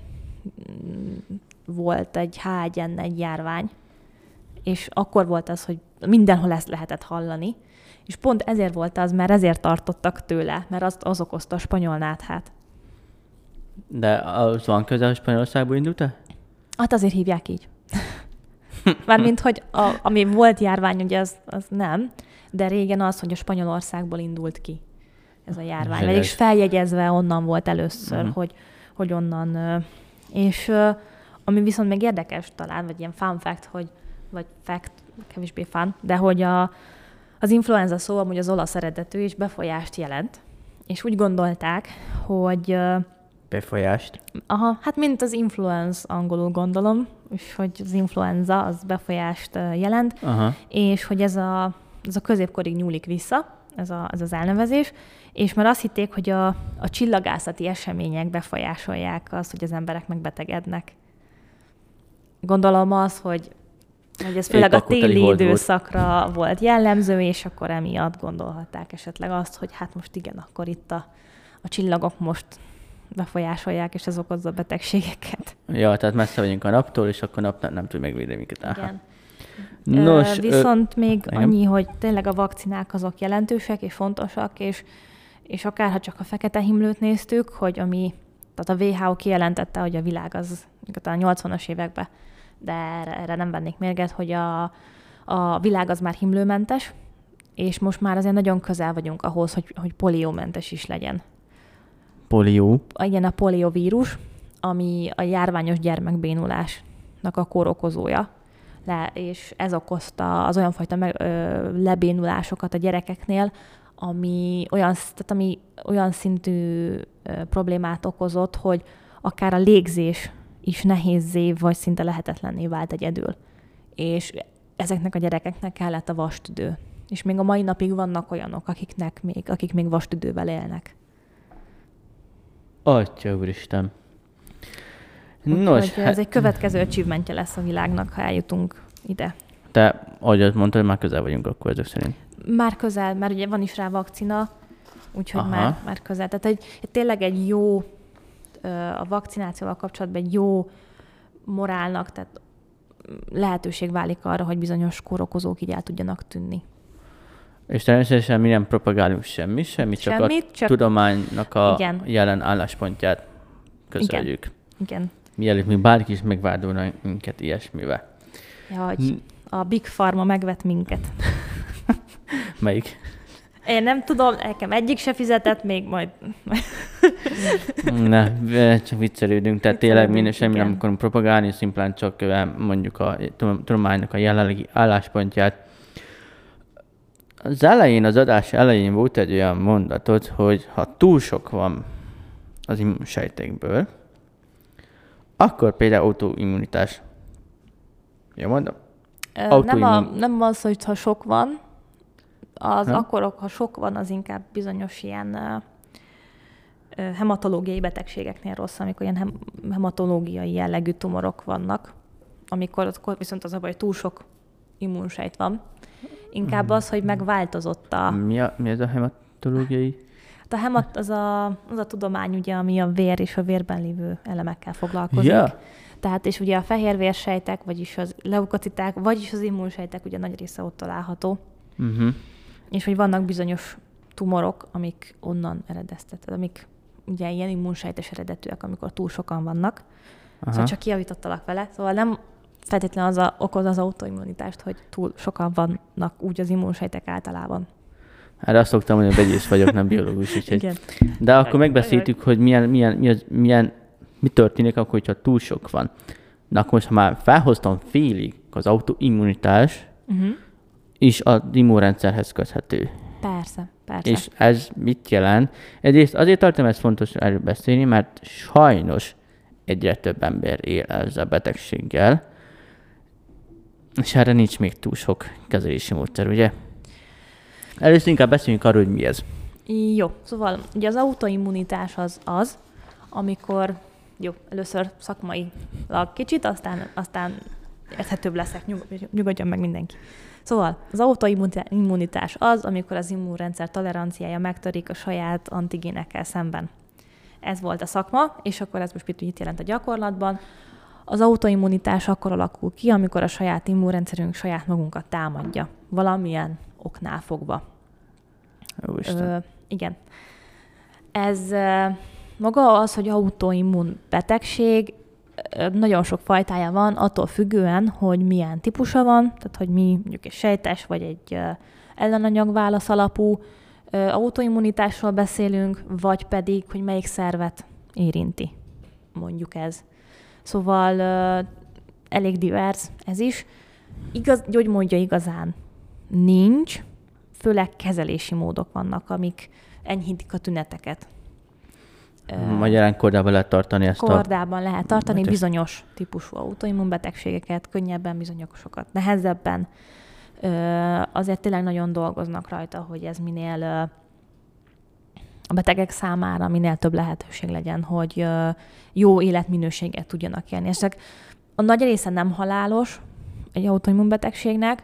volt egy H1N1 járvány, és akkor volt az, hogy mindenhol ezt lehetett hallani, és pont ezért volt az, mert ezért tartottak tőle, mert az okozta a spanyol náthát. De az van közel, hogy Spanyolországból indult-e? Hát azért hívják így. Mármint, hogy ami volt járvány, ugye az nem, de régen az, hogy a Spanyolországból indult ki ez a járvány. Vagyis feljegyezve onnan volt először, hogy onnan. És ami viszont még érdekes talán, vagy ilyen fun fact, vagy fact, kevésbé fun, de hogy az influenza szó amúgy az olasz eredetű, és befolyást jelent. És úgy gondolták, hogy... Befolyást? Aha, hát mint az influence angolul gondolom, és hogy az influenza az befolyást jelent, és hogy ez a középkorig nyúlik vissza, ez az elnevezés, és már azt hitték, hogy a csillagászati események befolyásolják azt, hogy az emberek megbetegednek. Gondolom az, hogy ez főleg a téli időszakra volt jellemző, és akkor emiatt gondolhatták esetleg azt, hogy hát most igen, akkor itt a csillagok most befolyásolják, és ez okozza betegségeket. Ja, tehát messze vagyunk a naptól, és akkor nap nem tud megvédeni minket. Igen. Nos, viszont még annyi, hogy tényleg a vakcinák azok jelentősek és fontosak, és akár ha csak a fekete himlőt néztük, hogy tehát a WHO kijelentette, hogy a világ az talán 80-as években, de erre nem vennék mérget, hogy a világ az már himlőmentes, és most már azért nagyon közel vagyunk ahhoz, hogy poliómentes is legyen. Polió? Igen, a polióvírus, ami a járványos gyermekbénulásnak a kórokozója, és ez okozta az olyan fajta lebénulásokat a gyerekeknél, ami olyan szintű problémát okozott, hogy akár a légzés is nehézzé, vagy szinte lehetetlenné vált egyedül. És ezeknek a gyerekeknek kellett a vastüdő. És még a mai napig vannak olyanok, akik még vastüdővel élnek. Atya úristen. Nos, ez egy következő achievementje lesz a világnak, ha eljutunk ide. Te, ahogy mondtad, már közel vagyunk akkor ezek szerint. Már közel, mert ugye van is rá vakcina, úgyhogy már közel. Tehát tényleg egy jó, a vakcinációval kapcsolatban egy jó morálnak, tehát lehetőség válik arra, hogy bizonyos kórokozók így el tudjanak tűnni. És természetesen mi nem propagálunk semmit, csak a tudománynak a jelen álláspontját közöljük. Igen. Mielőtt még bárki is megvádolna minket ilyesmivel. Ja, hogy a Big Pharma megvet minket. Melyik? Én nem tudom, nekem egyik se fizetett, még majd... Ne, csak viccelődünk, tehát tényleg semmi nem akarunk propagálni, szimplán csak mondjuk a tudománynak a jelenlegi álláspontját. Az adás elején volt egy olyan mondatot, hogy ha túl sok van az immunsejtekből, akkor például autoimmunitás. Jó mondom? Nem az, hogy ha sok van, akkor, ha sok van, az inkább bizonyos ilyen hematológiai betegségeknél rossz, amikor ilyen hematológiai jellegű tumorok vannak, akkor viszont az a baj, hogy túl sok immunsejt van. Inkább az, hogy megváltozott a... Mi ez a hematológiai? Hát az a tudomány, ugye, ami a vér és a vérben lévő elemekkel foglalkozik. Yeah. Tehát, és ugye a fehérvérsejtek, vagyis az leukociták, vagyis az immunsejtek ugye nagy része ott található. Uh-huh. És hogy vannak bizonyos tumorok, amik onnan eredeztetett, amik ugye ilyen immunsejtes eredetűek, amikor túl sokan vannak. Aha. Szóval csak kijavítottalak vele. Szóval nem feltétlenül okoz az autoimmunitást, hogy túl sokan vannak úgy az immunsejtek általában. Hát azt szoktam mondani, hogy vegyész vagyok, nem biológus. Igen. De akkor megbeszéltük, hogy mi történik akkor, hogyha túl sok van. Na akkor most, ha már felhoztam félig az autoimmunitás, is az immunrendszerhez köthető. Persze. És ez mit jelent? Egyrészt azért tartom ezt fontos erről beszélni, mert sajnos egyre több ember él ezzel a betegséggel, és erre nincs még túl sok kezelési módszer, ugye? Először inkább beszéljünk arról, hogy mi ez. Jó, szóval ugye az autoimmunitás az, amikor, először szakmailag kicsit, aztán érthetőbb leszek, nyugodjon meg mindenki. Szóval az autoimmunitás az, amikor az immunrendszer toleranciája megtörik a saját antigénekkel szemben. Ez volt a szakma, és akkor ez most mit jelent a gyakorlatban. Az autoimmunitás akkor alakul ki, amikor a saját immunrendszerünk saját magunkat támadja. Valamilyen oknál fogva. Igen. Ez maga az, hogy autoimmun betegség, nagyon sok fajtája van, attól függően, hogy milyen típusa van, tehát hogy mi mondjuk egy sejtes, vagy egy ellenanyagválasz alapú autoimmunitásról beszélünk, vagy pedig, hogy melyik szervet érinti, mondjuk ez. Szóval elég divers ez is. Gyógymódja igazán nincs, főleg kezelési módok vannak, amik enyhítik a tüneteket. Magyarán kordában lehet tartani ezt Kordában lehet tartani bizonyos típusú autoimmunbetegségeket, könnyebben, bizonyosokat, nehezebben. Azért tényleg nagyon dolgoznak rajta, hogy ez minél a betegek számára minél több lehetőség legyen, hogy jó életminőséget tudjanak élni. Ezek a nagy része nem halálos egy autoimmunbetegségnek,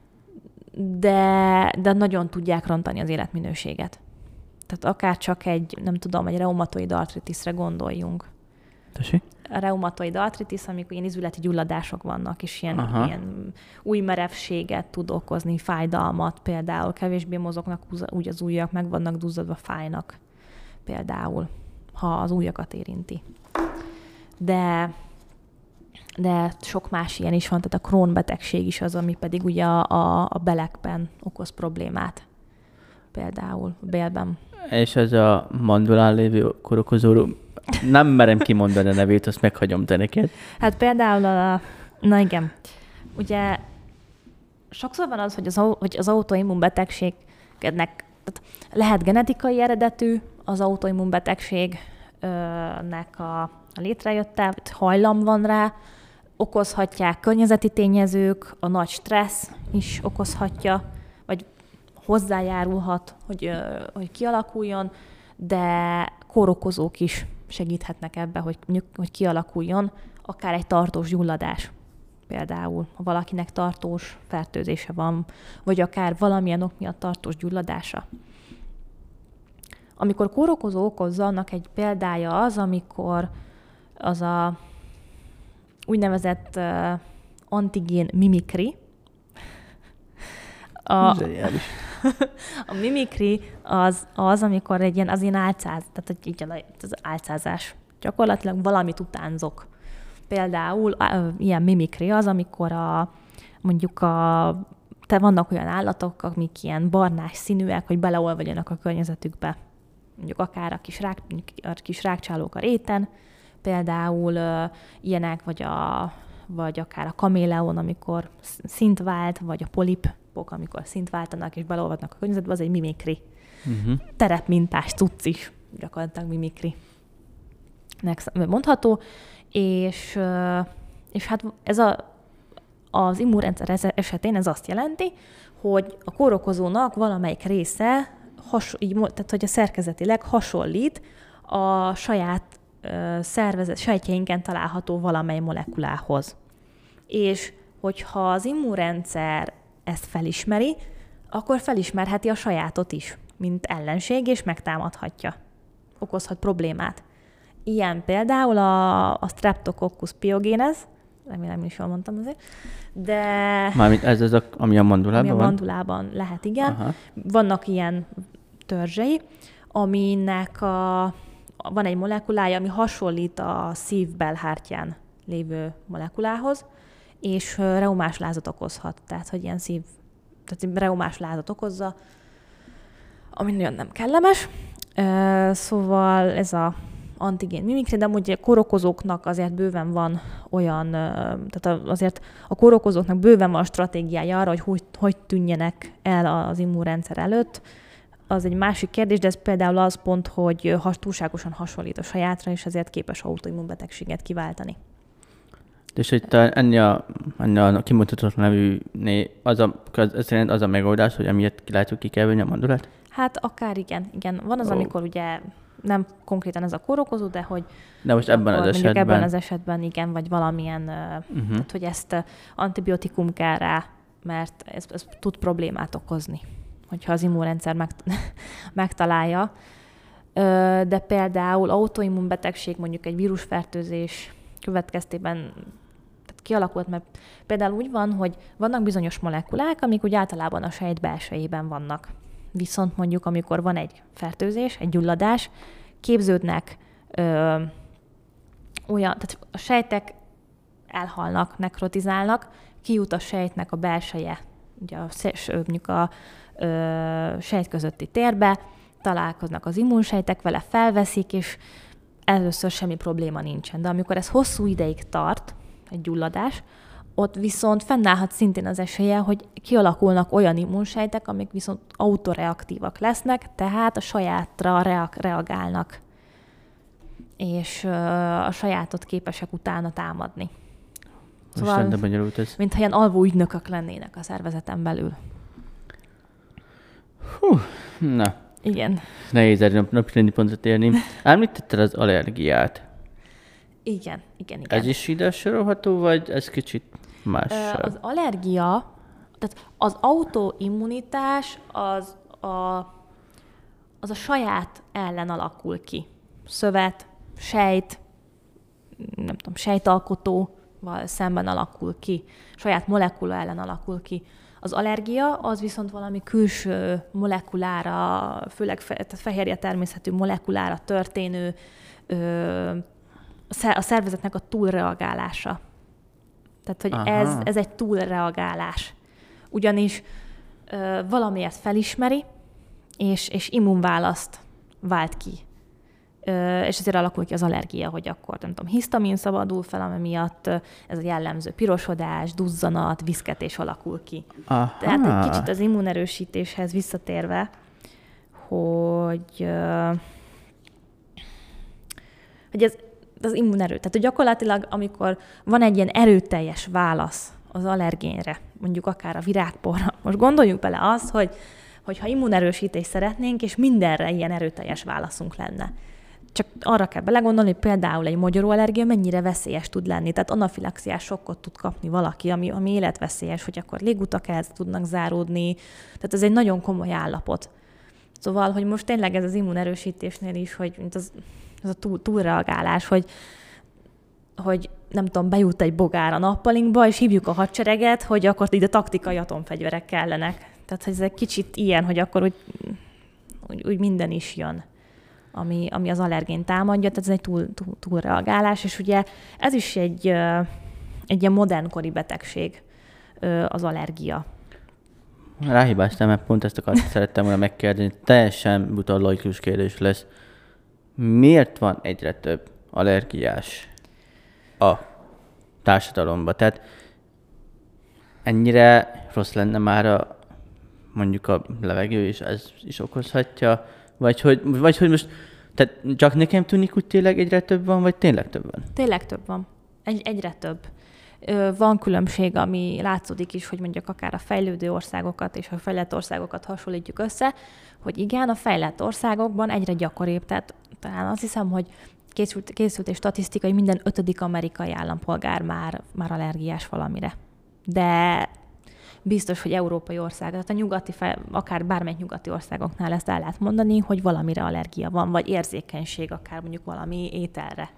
de nagyon tudják rontani az életminőséget. Tehát akár csak egy reumatoid artritisre gondoljunk. Tessék? A reumatoid artritis, amikor ilyen izületi gyulladások vannak, és ilyen új merevséget tud okozni, fájdalmat például, kevésbé mozognak úgy az ujjak, meg vannak duzzadva, fájnak például, ha az ujjakat érinti. De sok más ilyen is van, tehát a Crohn betegség is az, ami pedig ugye a belekben okoz problémát. Például a bélben. És ez a mandulán lévő kórokozó, nem merem kimondani a nevét, azt meghagyom te neked. Hát például na igen, ugye sokszor van az, hogy az autoimmun betegségnek lehet genetikai eredetű az autoimmun betegségnek a létrejötte, hajlam van rá, okozhatják környezeti tényezők, a nagy stressz is okozhatja, vagy hozzájárulhat, hogy kialakuljon, de kórokozók is segíthetnek ebbe, hogy kialakuljon akár egy tartós gyulladás. Például, ha valakinek tartós fertőzése van, vagy akár valamilyen ok miatt tartós gyulladása. Amikor kórokozó okozza, annak egy példája az, amikor az a úgynevezett antigén mimikri. A mimikri az, amikor egy ilyen, az ilyen álcáz, tehát így az álcázás. Gyakorlatilag valamit utánzok. Például ilyen mimikri az, amikor vannak olyan állatok, amik ilyen barnás színűek, hogy beleolvadjanak a környezetükbe. Mondjuk akár a kis rákcsálók a réten, például ilyenek, vagy akár a kaméleon, amikor szint vált, vagy a polipok, amikor szint váltanak és beleolvadnak a környezetbe, az egy mimikri. Terepmintás cucc is, gyakorlatilag mimikri mondható, és hát ez az immunrendszer esetén ez azt jelenti, hogy a kórokozónak valamelyik része, tehát hogy a szerkezetileg hasonlít a saját sejtjeinken található valamely molekulához. És hogyha az immunrendszer ezt felismeri, akkor felismerheti a sajátot is, mint ellenség, és megtámadhatja. Okozhat problémát. Ilyen például a Streptococcus pyogenes, remélem is jól mondtam azért, de... Mármint ez ami a mandulában van? Ami a mandulában lehet, igen. Aha. Vannak ilyen törzsei, aminek van egy molekulája, ami hasonlít a szív belhártyán lévő molekulához, és reumás lázat okozhat. Tehát, hogy ilyen tehát reumás lázat okozza, ami nagyon nem kellemes. Szóval ez a antigén mimikri, de amúgy a kórokozóknak azért bőven van olyan, tehát azért a kórokozóknak bőven van stratégiája arra, hogy tűnjenek el az immunrendszer előtt. Az egy másik kérdés, de ez például az pont, hogy túlságosan hasonlít a sajátra, és ezért képes autoimmunbetegséget kiváltani. És itt ennyi a kimutatott nevű az a megoldás, hogy emiatt ki kell venni a mandulát? Hát akár igen. Van az, amikor ugye nem konkrétan ez a kórokozó, de hogy de most ebben az esetben igen, vagy valamilyen, tehát, hogy ezt antibiotikum kell rá, mert ez tud problémát okozni, hogyha az immunrendszer megtalálja. De például autoimmunbetegség, mondjuk egy vírusfertőzés következtében tehát kialakult, mert például úgy van, hogy vannak bizonyos molekulák, amik úgy általában a sejt belsejében vannak. Viszont mondjuk, amikor van egy fertőzés, egy gyulladás, képződnek tehát a sejtek elhalnak, nekrotizálnak, kijut a sejtnek a belseje, ugye mondjuk a sejt közötti térbe, találkoznak az immunsejtek, vele felveszik, és először semmi probléma nincsen. De amikor ez hosszú ideig tart, egy gyulladás, ott viszont fennállhat szintén az esélye, hogy kialakulnak olyan immunsejtek, amik viszont autoreaktívak lesznek, tehát a sajátra reagálnak, és a sajátot képesek utána támadni. Szóval, mintha ilyen alvó ügynökök lennének a szervezeten belül. Na. Igen. Nehéz erre napirendi pontra térni. Említetted az allergiát. Igen. Ez is ide sorolható, vagy ez kicsit mással? Az allergia, tehát az autoimmunitás az a saját ellen alakul ki. Szövet, sejt, nem tudom, sejtalkotóval szemben alakul ki. Saját molekula ellen alakul ki. Az allergia az viszont valami külső molekulára, főleg fehérje természetű molekulára történő a szervezetnek a túlreagálása. Tehát, hogy ez egy túlreagálás. Ugyanis valamiért felismeri, és immunválaszt vált ki. És ezért alakul ki az allergia, hogy akkor, nem tudom, hisztamin szabadul fel, ami miatt ez a jellemző pirosodás, duzzanat, viszketés alakul ki. Aha. Tehát egy kicsit az immunerősítéshez visszatérve, hogy ez az immunerő. Tehát, hogy gyakorlatilag, amikor van egy ilyen erőteljes válasz az allergénre, mondjuk akár a virágporra, most gondoljuk bele azt, hogy ha immunerősítést szeretnénk, és mindenre ilyen erőteljes válaszunk lenne. Csak arra kell belegondolni, hogy például egy mogyoróallergia mennyire veszélyes tud lenni. Tehát anafilaxiás sokkot tud kapni valaki, ami életveszélyes, hogy akkor légutak el tudnak záródni. Tehát ez egy nagyon komoly állapot. Szóval, hogy most tényleg ez az immunerősítésnél is, hogy ez a túlreagálás, hogy nem tudom, bejut egy bogár a nappalinkba, és hívjuk a hadsereget, hogy akkor ide taktikai atomfegyverek kellenek. Tehát hogy ez egy kicsit ilyen, hogy akkor úgy minden is jön, ami az allergén támadja, tehát ez egy túlreagálás, és ugye ez is egy ilyen modernkori betegség, az allergia. Ráhibáztam, mert pont ezt szerettem volna megkérdezni, teljesen buta laikus kérdés lesz. Miért van egyre több allergiás a társadalomban? Tehát ennyire rossz lenne már mondjuk a levegő, és ez is okozhatja? Vagy hogy most, tehát csak nekem tűnik, hogy tényleg egyre több van, vagy tényleg több van? Tényleg több van. Egyre több. Van különbség, ami látszódik is, hogy mondjuk akár a fejlődő országokat és a fejlett országokat hasonlítjuk össze, hogy igen, a fejlett országokban egyre gyakoribb. Tehát talán azt hiszem, hogy készült egy statisztika, hogy minden 5. amerikai állampolgár már allergiás valamire. De biztos, hogy európai ország, tehát a nyugati, akár bármelyik nyugati országoknál ezt el lehet mondani, hogy valamire allergia van, vagy érzékenység akár mondjuk valami ételre.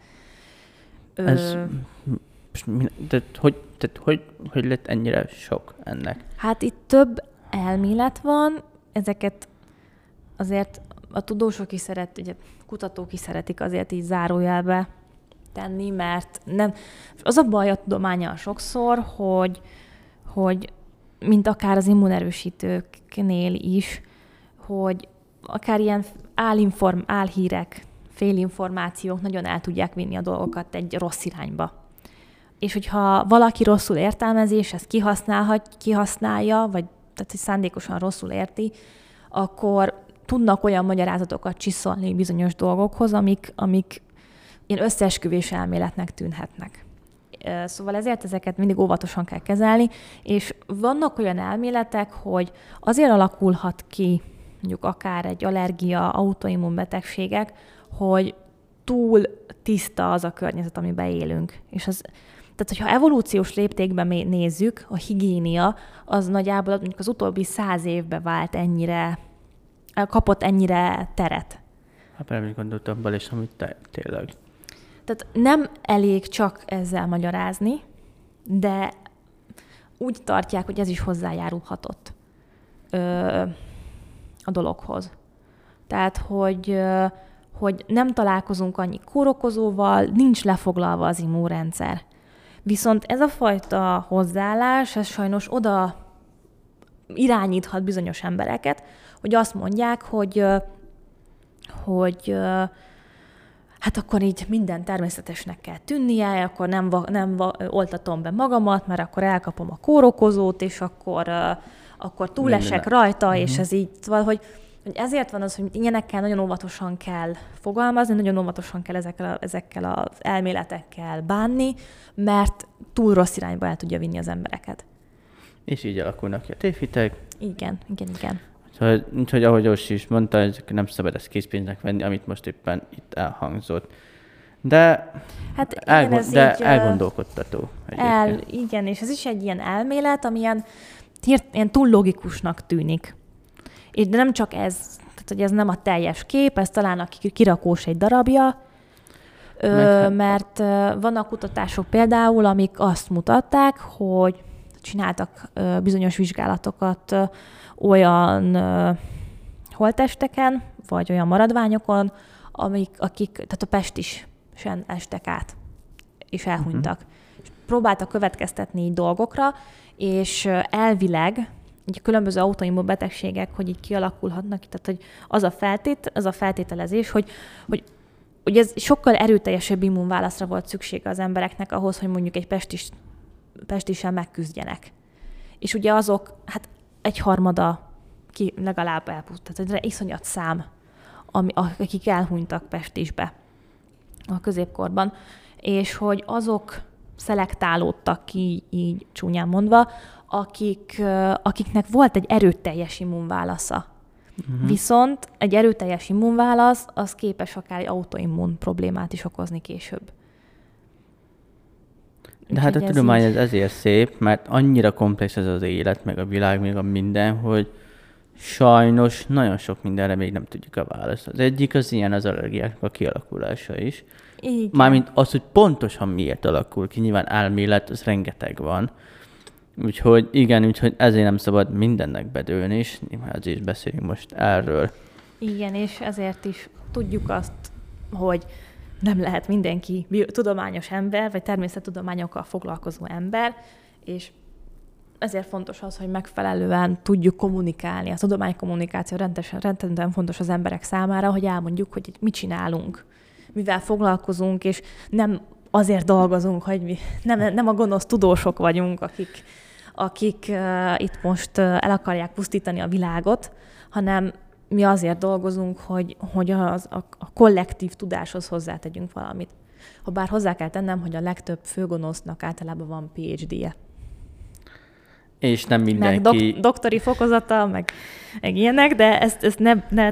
Hogy lett ennyire sok ennek? Hát itt több elmélet van, ezeket azért a tudósok is ugye kutatók is szeretik azért így zárójelbe tenni, mert nem. Az a baj a tudománnyal sokszor, hogy mint akár az immunerősítőknél is, hogy akár ilyen álhírek, félinformációk nagyon el tudják vinni a dolgokat egy rossz irányba. És hogyha valaki rosszul értelmezi, és ezt kihasználja, vagy tehát, hogy szándékosan rosszul érti, akkor tudnak olyan magyarázatokat csiszolni bizonyos dolgokhoz, amik ilyen összeesküvés elméletnek tűnhetnek. Szóval ezért ezeket mindig óvatosan kell kezelni, és vannak olyan elméletek, hogy azért alakulhat ki mondjuk akár egy allergia, autoimmunbetegségek, hogy túl tiszta az a környezet, amiben élünk. És tehát, hogyha evolúciós léptékben nézzük, a higiénia az nagyjából mondjuk az utóbbi 100 évben kapott ennyire teret. Hát nem is gondoltam abban is, amit tényleg. Tehát nem elég csak ezzel magyarázni, de úgy tartják, hogy ez is hozzájárulhatott a dologhoz. Tehát, hogy nem találkozunk annyi kórokozóval, nincs lefoglalva az immunrendszer. Viszont ez a fajta hozzáállás, ez sajnos oda irányíthat bizonyos embereket, hogy azt mondják, hogy hát akkor így minden természetesnek kell tűnnie, akkor nem oltatom be magamat, mert akkor elkapom a kórokozót, és akkor túlesek rajta, és ez így valahogy, hogy ezért van az, hogy ilyenekkel nagyon óvatosan kell fogalmazni, nagyon óvatosan kell ezekkel az elméletekkel bánni, mert túl rossz irányba el tudja vinni az embereket. És így alakulnak ki a tévhitek. Igen. Úgyhogy ahogy Orsi is mondta, ezek nem szabad ezt készpénznek venni, amit most éppen itt elhangzott. De, hát elgondolkodtató. Igen, és ez is egy ilyen elmélet, ami ilyen túl logikusnak tűnik. De nem csak ez, tehát hogy ez nem a teljes kép, ez talán a kirakós egy darabja, mert vannak kutatások például, amik azt mutatták, hogy csináltak bizonyos vizsgálatokat olyan holttesteken, vagy olyan maradványokon, tehát a pestisen estek át, és elhunytak. És próbáltak következtetni így dolgokra, és elvileg így különböző autoimmun betegségek, hogy így kialakulhatnak, tehát hogy az a feltételezés, hogy ez sokkal erőteljesebb immunválaszra volt szüksége az embereknek ahhoz, hogy mondjuk egy pestissel megküzdjenek. És ugye azok, hát egyharmada legalább elpusztult, tehát iszonyat szám, akik elhunytak pestisbe a középkorban, és hogy azok szelektálódtak ki, így csúnyán mondva, akiknek volt egy erőteljes immunválasza. Viszont egy erőteljes immunválasz, az képes akár egy autoimmun problémát is okozni később. De hát a tudomány ez ezért szép, mert annyira komplex ez az élet, meg a világ, meg a minden, hogy sajnos nagyon sok mindenre még nem tudjuk a választ. Az egyik az ilyen az allergiáknak a kialakulása is. Igen. Mármint az, hogy pontosan miért alakul ki, nyilván elmélet, az rengeteg van. Úgyhogy ezért nem szabad mindennek bedőlni, és azért is beszélünk most erről. Igen, és ezért is tudjuk azt, hogy nem lehet mindenki tudományos ember, vagy természettudományokkal foglalkozó ember, és fontos az, hogy megfelelően tudjuk kommunikálni. A tudománykommunikáció rendszeresen fontos az emberek számára, hogy elmondjuk, hogy mit csinálunk, mivel foglalkozunk, és nem azért dolgozunk, hogy mi nem a gonosz tudósok vagyunk, akik itt most el akarják pusztítani a világot, hanem mi azért dolgozunk, hogy a kollektív tudáshoz hozzátegyünk valamit. Habár hozzá kell tennem, hogy a legtöbb főgonosznak általában van PhD-je. És nem mindenki... Meg doktori fokozata, meg ilyenek, de ezt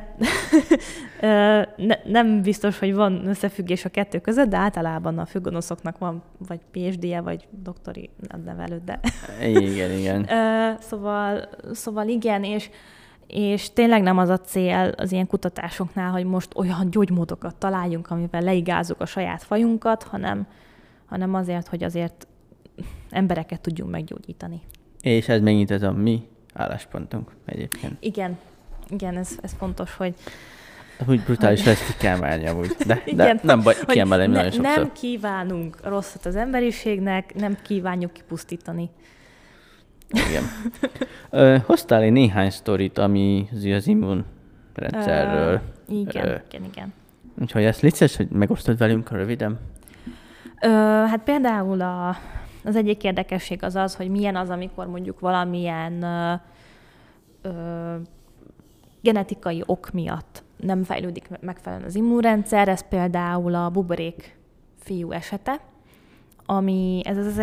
nem biztos, hogy van összefüggés a kettő között, de általában a főgonoszoknak van vagy PhD-je, vagy doktori nevelő, de... Igen. Szóval igen, és tényleg nem az a cél az ilyen kutatásoknál, hogy most olyan gyógymódokat találjunk, amivel leigázzuk a saját fajunkat, hanem azért, hogy azért embereket tudjunk meggyógyítani. És ez megint ez a mi álláspontunk egyébként. Igen, ez fontos, hogy... Úgy brutális lesz, ki kell várni amúgy. De nem baj, kiemelem nagyon sokszor. Nem kívánunk rosszat az emberiségnek, nem kívánjuk kipusztítani. Igen. Hoztál egy néhány sztorit, ami az immunrendszerről. Igen. Úgyhogy ezt légy, hogy megosztod velünk röviden? Hát például az egyik érdekesség az, hogy milyen az, amikor mondjuk valamilyen genetikai ok miatt nem fejlődik megfelelően az immunrendszer. Ez például a buborék fiú esete, ami ez az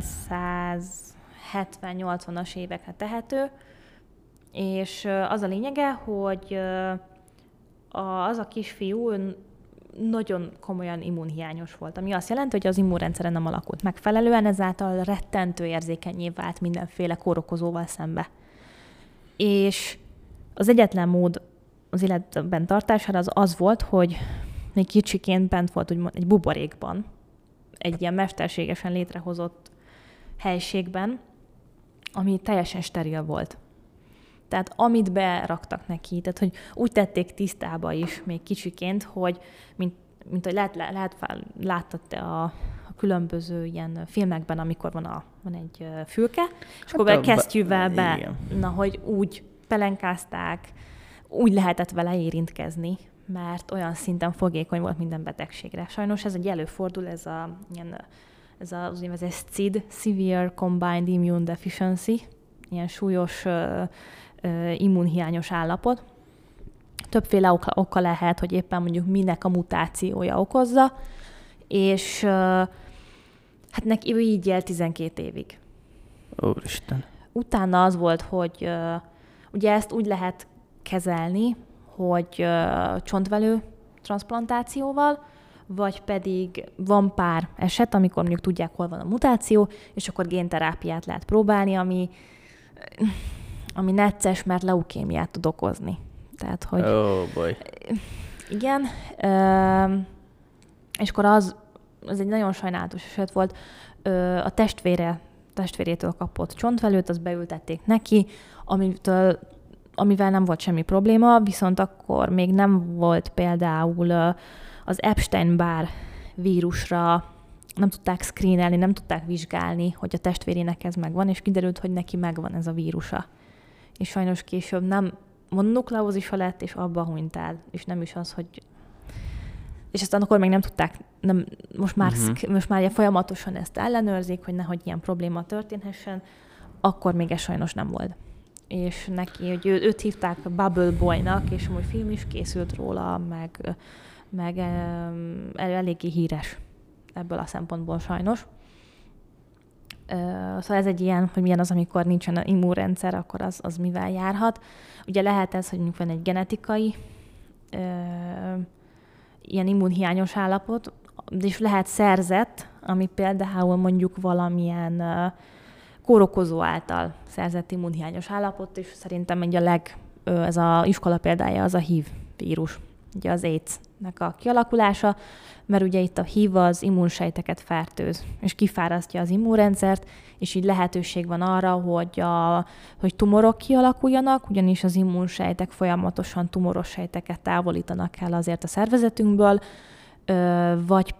1970-80-as évekre tehető, és az a lényege, hogy az a kisfiú nagyon komolyan immunhiányos volt, ami azt jelenti, hogy az immunrendszere nem alakult megfelelően, ezáltal rettentő érzékennyé vált mindenféle kórokozóval szembe. És az egyetlen mód az életben tartására az volt, hogy még kicsiként bent volt úgymond egy buborékban, egy ilyen mesterségesen létrehozott helységben, ami teljesen steril volt. Tehát amit beraktak neki, tehát hogy úgy tették tisztába is még kicsiként, hogy mint hogy láttad te a különböző ilyen filmekben, amikor van egy fülke, és akkor kesztyűvel na, hogy úgy pelenkázták, úgy lehetett vele érintkezni, mert olyan szinten fogékony volt minden betegségre. Sajnos ez egy előfordul, ez az úgynevezett SCID, Severe Combined Immune Deficiency, ilyen súlyos immunhiányos állapot. Többféle oka lehet, hogy éppen mondjuk minek a mutációja okozza, és hát neki ő így él 12 évig. Úristen. Utána az volt, hogy ugye ezt úgy lehet kezelni, hogy csontvelő transzplantációval, vagy pedig van pár eset, amikor mondjuk tudják, hol van a mutáció, és akkor génterápiát lehet próbálni, ami necces, mert leukémiát tud okozni. Tehát, hogy... Oh boy. Igen. És akkor az egy nagyon sajnálatos eset volt. A testvérétől kapott csontvelőt, azt beültették neki, amivel nem volt semmi probléma, viszont akkor még nem volt például az Epstein-Barr vírusra, nem tudták screenelni, nem tudták vizsgálni, hogy a testvérének ez megvan, és kiderült, hogy neki megvan ez a vírusa. És sajnos később nem mononukleózisa lett, és abba hunyt el. És nem is az, hogy... És aztán akkor még nem tudták, most már folyamatosan ezt ellenőrzik, hogy nehogy ilyen probléma történhessen, akkor még ez sajnos nem volt. És neki, hogy őt hívták Bubble Boy-nak, és amúgy film is készült róla, meg eléggé híres ebből a szempontból sajnos. Szóval ez egy ilyen, hogy milyen az, amikor nincsen immunrendszer, akkor az mivel járhat. Ugye lehet ez, hogy mondjuk van egy genetikai ilyen immunhiányos állapot, és lehet szerzett, ami például mondjuk valamilyen kórokozó által szerzett immunhiányos állapot, és szerintem ez az iskola példája az a HIV vírus, ugye az AIDS-nek a kialakulása, mert ugye itt a HIV az immunsejteket fertőz, és kifárasztja az immunrendszert, és így lehetőség van arra, hogy tumorok kialakuljanak, ugyanis az immunsejtek folyamatosan tumoros sejteket távolítanak el azért a szervezetünkből, vagy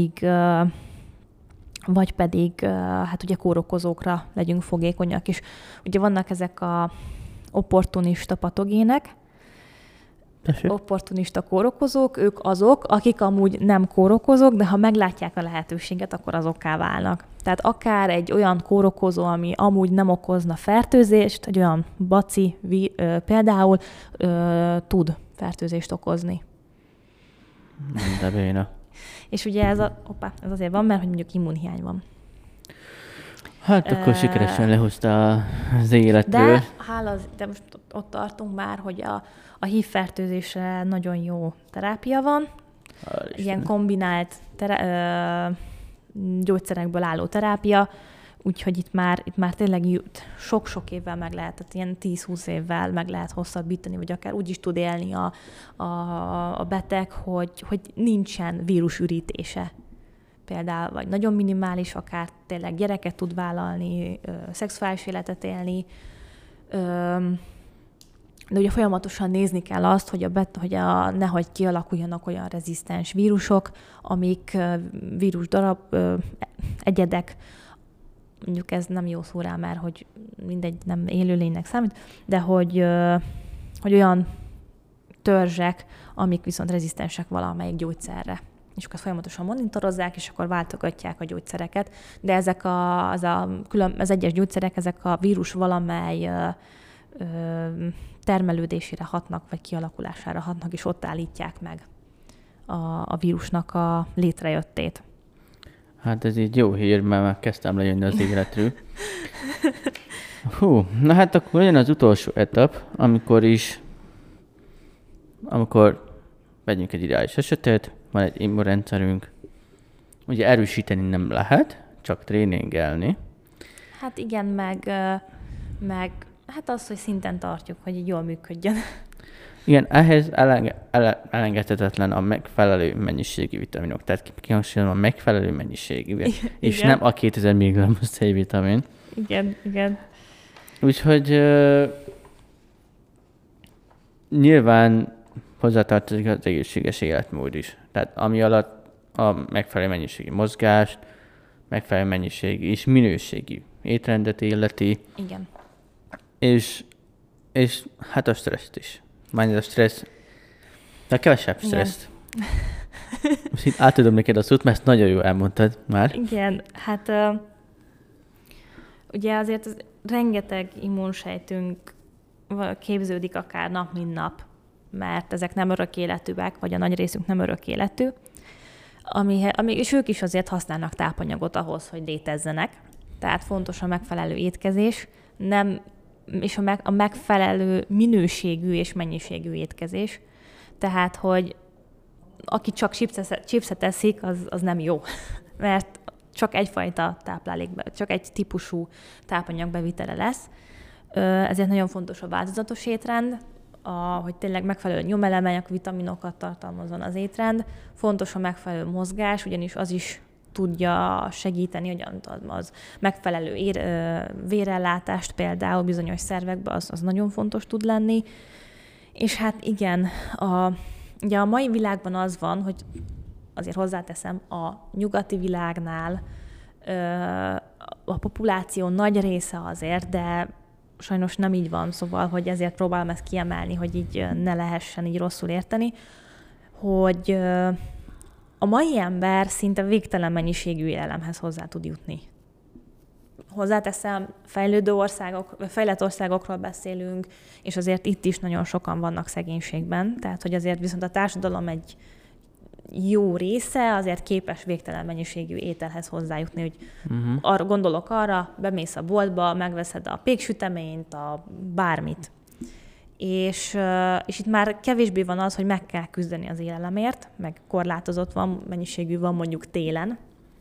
pedig hát ugye kórokozókra legyünk fogékonyak, és ugye vannak ezek a opportunista patogének, opportunista kórokozók, ők azok, akik amúgy nem kórokozók, de ha meglátják a lehetőséget, akkor azokká válnak. Tehát akár egy olyan kórokozó, ami amúgy nem okozna fertőzést, egy olyan baci például tud fertőzést okozni. De béna. És ugye ez azért van, mert hogy mondjuk immunhiány van. Hát akkor sikeresen lehozta az életről. De most ott tartunk már, hogy a HIV fertőzésre nagyon jó terápia van. Ilyen kombinált gyógyszerekből álló terápia, úgyhogy itt már tényleg sok-sok évvel meg lehet, tehát ilyen 10-20 évvel meg lehet hosszabbítani, vagy akár úgy is tud élni a beteg, hogy nincsen vírusürítése. Például, vagy nagyon minimális, akár tényleg gyereket tud vállalni, szexuális életet élni, de ugye folyamatosan nézni kell azt, hogy nehogy kialakuljanak olyan rezisztens vírusok, amik egyedek, mondjuk ez nem jó szó rá már, hogy mindegy, nem élőlénynek számít, de hogy olyan törzsek, amik viszont rezisztensek valamelyik gyógyszerre. És akkor folyamatosan monitorozzák, és akkor váltogatják a gyógyszereket. De az egyes gyógyszerek, ezek a vírus valamely termelődésére hatnak, vagy kialakulására hatnak, és ott állítják meg a vírusnak a létrejöttét. Hát ez így jó hír, mert már kezdtem lejönni az életről. Hú, na hát akkor jön az utolsó etap, amikor vegyünk egy ideális esetet, van egy immunrendszerünk. Ugye erősíteni nem lehet, csak tréningelni. Hát igen, meg hát az, hogy szinten tartjuk, hogy így jól működjön. Igen, ehhez elengedhetetlen a megfelelő mennyiségű vitaminok. Tehát kihangsúlyozom a megfelelő mennyiségű, és nem a 2000 mg C-vitamin. Igen. Úgyhogy nyilván hozzátartozik az egészséges életmód is. Tehát ami alatt a megfelelő mennyiségű mozgást, megfelelő mennyiségű és minőségű étrendet illeti. Igen. És hát a stresszt is. Mármint a stressz, de kevesebb stresszt. Most itt átadom neked a szót, mert ezt nagyon jól elmondtad már. Igen, hát ugye azért rengeteg immunsejtünk képződik akár nap, mint nap, mert ezek nem örök életűek, vagy a nagy részük nem örök életű, és ők is azért használnak tápanyagot ahhoz, hogy létezzenek. Tehát fontos a megfelelő étkezés, és a megfelelő minőségű és mennyiségű étkezés. Tehát, hogy aki csak chipset eszik, az nem jó, mert csak egyfajta csak egy típusú tápanyagbevitele lesz. Ezért nagyon fontos a változatos étrend, hogy tényleg megfelelő nyomelemek, vitaminokat tartalmazzon az étrend. Fontos a megfelelő mozgás, ugyanis az is tudja segíteni, hogy az megfelelő vérellátást például bizonyos szervekben, az nagyon fontos tud lenni. És hát igen, ugye a mai világban az van, hogy azért hozzáteszem, a nyugati világnál a populáció nagy része azért, de sajnos nem így van, szóval, hogy ezért próbálom ezt kiemelni, hogy így ne lehessen így rosszul érteni, hogy a mai ember szinte végtelen mennyiségű élelemhez hozzá tud jutni. Hozzáteszem, fejlett országokról beszélünk, és azért itt is nagyon sokan vannak szegénységben, tehát hogy azért viszont a társadalom egy jó része azért képes végtelen mennyiségű ételhez hozzájutni, hogy gondolok arra, bemész a boltba, megveszed a péksüteményt, a bármit. És itt már kevésbé van az, hogy meg kell küzdeni az élelemért, meg korlátozott mennyiségű van mondjuk télen.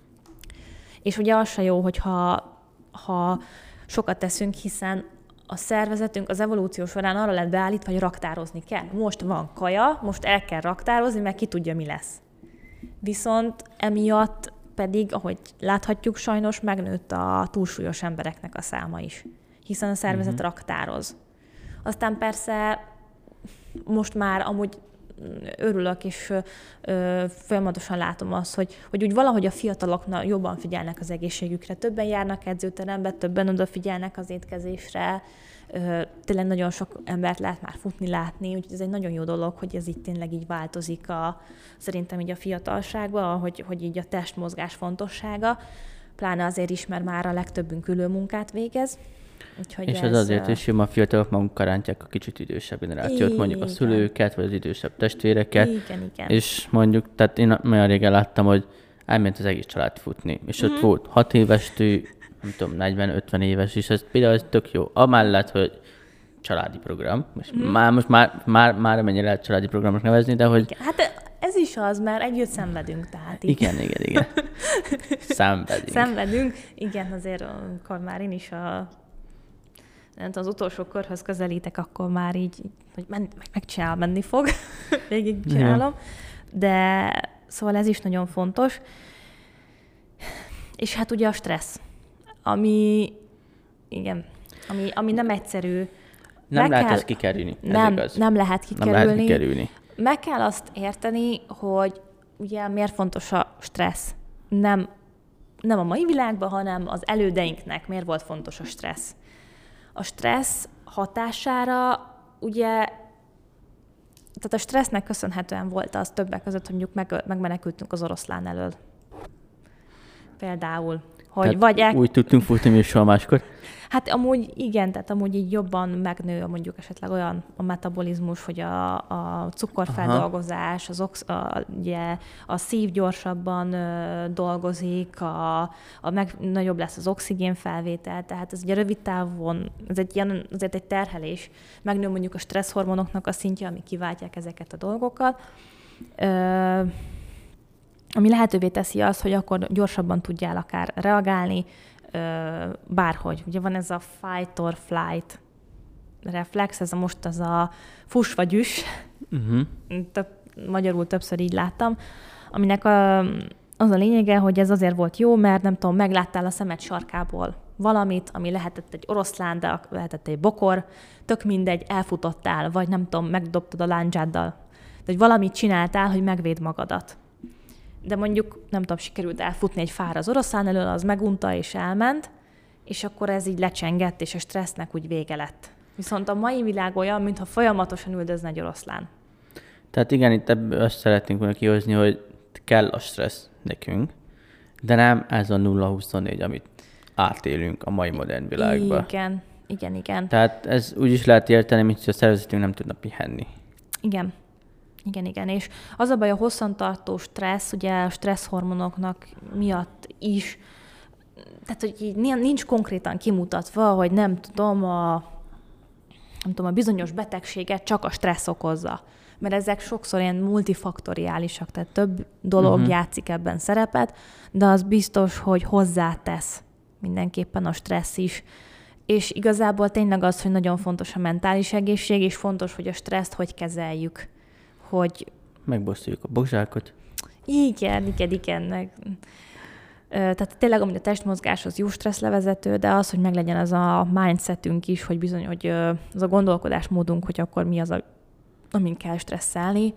És ugye az se jó, hogyha sokat teszünk, hiszen a szervezetünk az evolúció során arra lett beállítva, hogy raktározni kell. Most van kaja, most el kell raktározni, mert ki tudja, mi lesz. Viszont emiatt pedig, ahogy láthatjuk, sajnos megnőtt a túlsúlyos embereknek a száma is, hiszen a szervezet raktároz. Aztán persze most már amúgy örülök, és folyamatosan látom azt, hogy úgy valahogy a fiatalok jobban figyelnek az egészségükre. Többen járnak edzőterembe, többen odafigyelnek az étkezésre. Tényleg nagyon sok embert lehet már futni, látni, úgyhogy ez egy nagyon jó dolog, hogy ez így tényleg így változik szerintem így a fiatalságban, hogy így a testmozgás fontossága. Pláne azért is, mert már a legtöbbünk ülőmunkát végez. Úgyhogy és ez azért is jó, a fiatalok magukkal rántják a kicsit idősebb generációt, mondjuk a szülőket, vagy az idősebb testvéreket. Igen. És mondjuk, tehát én olyan régen láttam, hogy elment az egész család futni, és ott volt 6 évestől, nem tudom, 40-50 éves, és ez például ez tök jó. Amellett, hogy családi program, most már mennyire lehet családi programnak nevezni, de hogy... Igen. Hát ez is az, mert együtt szenvedünk, tehát így. Igen. Szenvedünk. Igen, azért, amikor már én is az utolsó körhöz közelítek, akkor már így, hogy megcsinálom, menni fog, végig csinálom. De szóval ez is nagyon fontos. És hát ugye a stressz, ami nem egyszerű. Nem lehet ezt kikerülni, ez igaz. Nem lehet kikerülni. Meg kell azt érteni, hogy ugye miért fontos a stressz. Nem a mai világban, hanem az elődeinknek miért volt fontos a stressz. A stressz hatására ugye, tehát a stressznek köszönhetően volt az többek között, hogy mondjuk megmenekültünk az oroszlán elől. Például. Hogy vagy úgy tudtunk futni, mint soha máskor. Hát amúgy igen, tehát amúgy így jobban megnő mondjuk esetleg olyan a metabolizmus, hogy a cukorfeldolgozás, ugye a szív gyorsabban dolgozik, nagyobb lesz az oxigénfelvétel, tehát ez ugye rövid távon, ez azért egy terhelés. Megnő mondjuk a stresszhormonoknak a szintje, ami kiváltják ezeket a dolgokat. Ami lehetővé teszi azt, hogy akkor gyorsabban tudjál akár reagálni, bárhogy. Ugye van ez a fight or flight reflex, ez most az a fuss vagy üss, magyarul többször így láttam, aminek az a lényege, hogy ez azért volt jó, mert nem tudom, megláttál a szemed sarkából valamit, ami lehetett egy oroszlán, de lehetett egy bokor, tök mindegy, elfutottál, vagy nem tudom, megdobtad a lándzsáddal. De hogy valamit csináltál, hogy megvéd magadat. De mondjuk, nem tudom, sikerült elfutni egy fára az oroszlán elől, az megunta és elment, és akkor ez így lecsengett, és a stressznek úgy vége lett. Viszont a mai világ olyan, mintha folyamatosan üldözne egy oroszlán. Tehát igen, itt ebből azt szeretnénk volna kihozni, hogy kell a stressz nekünk, de nem ez a 0-24, amit átélünk a mai modern világban. Igen. Tehát ez úgy is lehet érteni, mint hogy a szervezetünk nem tudna pihenni. Igen. És az a baj, a hosszantartó stressz, ugye a stresszhormonoknak miatt is, tehát hogy így nincs konkrétan kimutatva, hogy nem tudom, a bizonyos betegséget csak a stressz okozza. Mert ezek sokszor ilyen multifaktoriálisak, tehát több dolog játszik ebben szerepet, de az biztos, hogy hozzátesz mindenképpen a stressz is. És igazából tényleg az, hogy nagyon fontos a mentális egészség, és fontos, hogy a stresszt hogy kezeljük. Hogy... Megbosszuljuk a bokzsákot. Igen. Tehát tényleg, amúgy a testmozgás az jó stresszlevezető, de az, hogy meglegyen az a mindsetünk is, hogy bizony, hogy az a gondolkodásmódunk, hogy akkor mi az, amin kell stresszelni.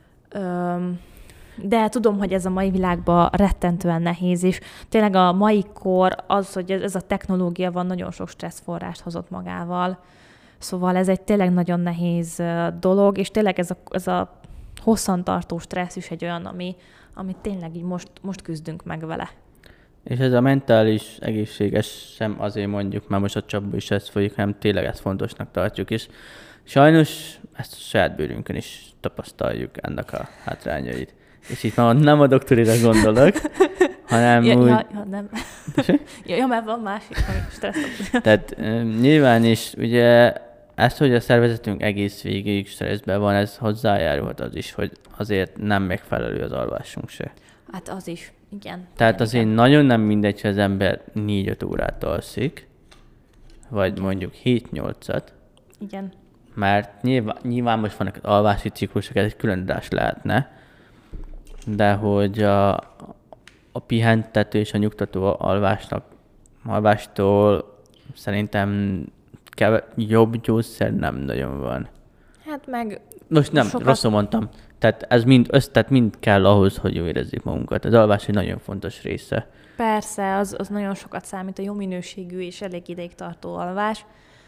De tudom, hogy ez a mai világban rettentően nehéz, és tényleg a mai kor az, hogy ez a technológia van, nagyon sok stresszforrást hozott magával. Szóval ez egy tényleg nagyon nehéz dolog, és tényleg ez a hosszantartó stressz is egy olyan, ami tényleg így most küzdünk meg vele. És ez a mentális egészséges sem azért mondjuk, mert most a csapból is ez folyik, hanem tényleg ezt fontosnak tartjuk, és sajnos ezt a saját bőrünkön is tapasztaljuk ennek a hátrányait. És itt már nem a doktorira gondolok, hanem úgy... Nem. Mert van másik, ami stressz. Tehát nyilván is ugye ezt, hogy a szervezetünk egész végig stresszben van, ez hozzájárulhat az is, hogy azért nem megfelelő az alvásunk se. Hát az is, igen. Tehát azért nagyon nem mindegy, hogy az ember 4-5 órát alszik, vagy mondjuk 7-8-at. Igen. Mert nyilván most vannak az alvási ciklusok, ez egy külön adás lehetne, de hogy a pihentető és a nyugtató alvástól szerintem jobb gyógyszer nem nagyon van. Hát meg... Most nem, rosszul mondtam. Tehát ez mind kell ahhoz, hogy jól érezzük magunkat. Az alvás egy nagyon fontos része. Persze, az nagyon sokat számít, a jó minőségű és elég ideig tartó alvás.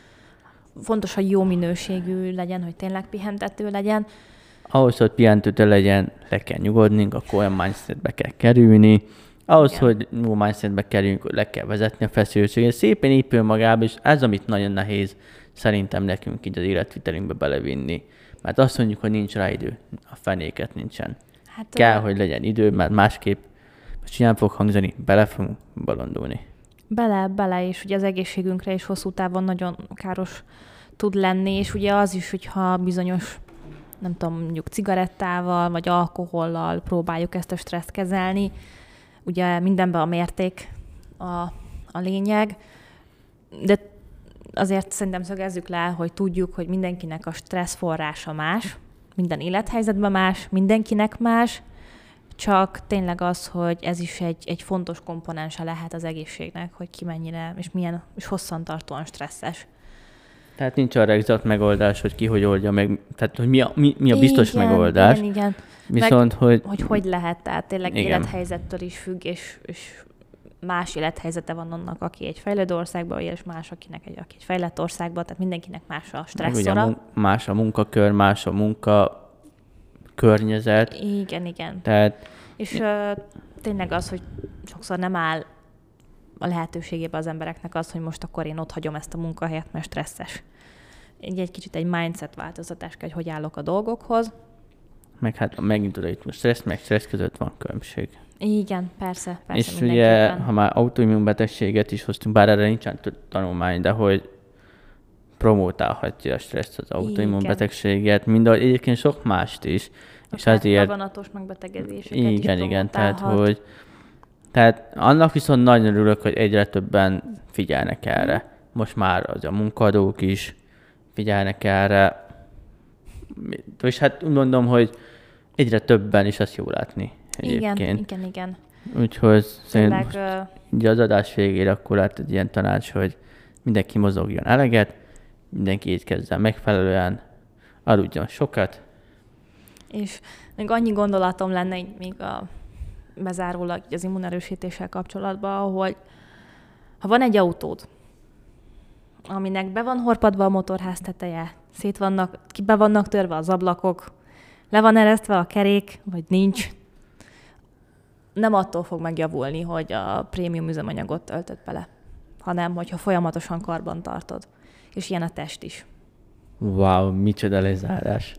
Fontos, hogy jó minőségű legyen, hogy tényleg pihentető legyen. Ahhoz, hogy pihentető legyen, le kell nyugodnunk, akkor olyan mindsetbe kell kerülni. Ahhoz, igen, hogy jó mindsetbe kerüljünk, le kell vezetni a feszültséget. Szépen épül magába, és ez, amit nagyon nehéz szerintem nekünk így az életvitelünkbe belevinni. Mert azt mondjuk, hogy nincs rá idő. A fenéket nincsen. Hát, kell, hogy legyen idő, mert másképp, most ilyen fog hangzani, bele fogunk bolondulni. Bele, és ugye az egészségünkre is hosszú távon nagyon káros tud lenni, és ugye az is, hogyha bizonyos, nem tudom, mondjuk cigarettával, vagy alkohollal próbáljuk ezt a stresszt kezelni, ugye mindenben a mérték a lényeg, de azért szerintem szögezzük le, hogy tudjuk, hogy mindenkinek a stressz forrása más, minden élethelyzetben más, mindenkinek más, csak tényleg az, hogy ez is egy fontos komponense lehet az egészségnek, hogy ki mennyire, és milyen, és hosszantartóan stresszes. Tehát nincs arra exakt megoldás, hogy ki hogy oldja meg, tehát hogy mi a biztos megoldás. Igen. Viszont, meg, hogy lehet, tehát tényleg élethelyzettől is függ, és más élethelyzete van annak, aki egy fejlődő országban, és más, aki egy fejlett országban, tehát mindenkinek más a stresszora. Más a munkakör, más a munka környezet. Igen. Tehát... És tényleg az, hogy sokszor nem áll a lehetőségében az embereknek az, hogy most akkor én ott hagyom ezt a munkahelyet, mert stresszes. Egy kicsit egy mindset változtatás kell, hogy állok a dolgokhoz. Meg hát megint oda itt stressz, meg stressz között van különbség. Igen, persze. És ugye, ha már autoimmunbetegséget is hoztunk, bár erre nincsen tanulmány, de hogy promotálhatja a stressz az autoimmunbetegséget, mindahogy egyébként sok mást is. És azért... Daganatos megbetegedéseket is igen, tehát annak viszont nagyon örülök, hogy egyre többen figyelnek erre. Most már az a munkadók is figyelnek erre. És hát mondom, hogy egyre többen is azt jó látni egyébként. Igen. Úgyhogy Tényleg, szerintem ugye az adás végére akkor lett egy ilyen tanács, hogy mindenki mozogjon eleget, mindenki étkezzen megfelelően, aludjon sokat. és még annyi gondolatom lenne így még bezárólag az immunerősítéssel kapcsolatban, hogy ha van egy autód, aminek be van horpadva a motorház teteje, be vannak törve az ablakok, le van eresztve a kerék, vagy nincs, nem attól fog megjavulni, hogy a prémium üzemanyagot töltött bele, hanem hogyha folyamatosan karban tartod. És ilyen a test is. Wow, micsoda lezárás.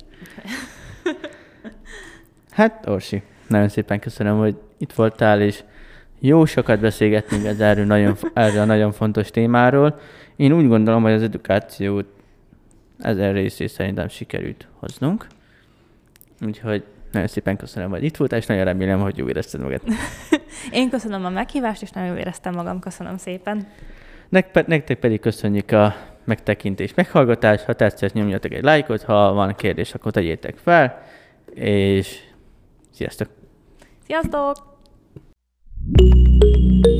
Hát, Orsi, nagyon szépen köszönöm, hogy itt voltál, és jó sokat beszélgettünk erről a nagyon fontos témáról. Én úgy gondolom, hogy az edukációt ezen részét szerintem sikerült hoznunk. Úgyhogy nagyon szépen köszönöm, hogy itt voltál, és nagyon remélem, hogy jól érezted magad. Én köszönöm a meghívást, és nagyon jól éreztem magam. Köszönöm szépen. Nektek pedig köszönjük a megtekintést, meghallgatást. Ha tetszett, nyomjatok egy lájkot, ha van kérdés, akkor tegyétek fel, és sziasztok! Sziasztok!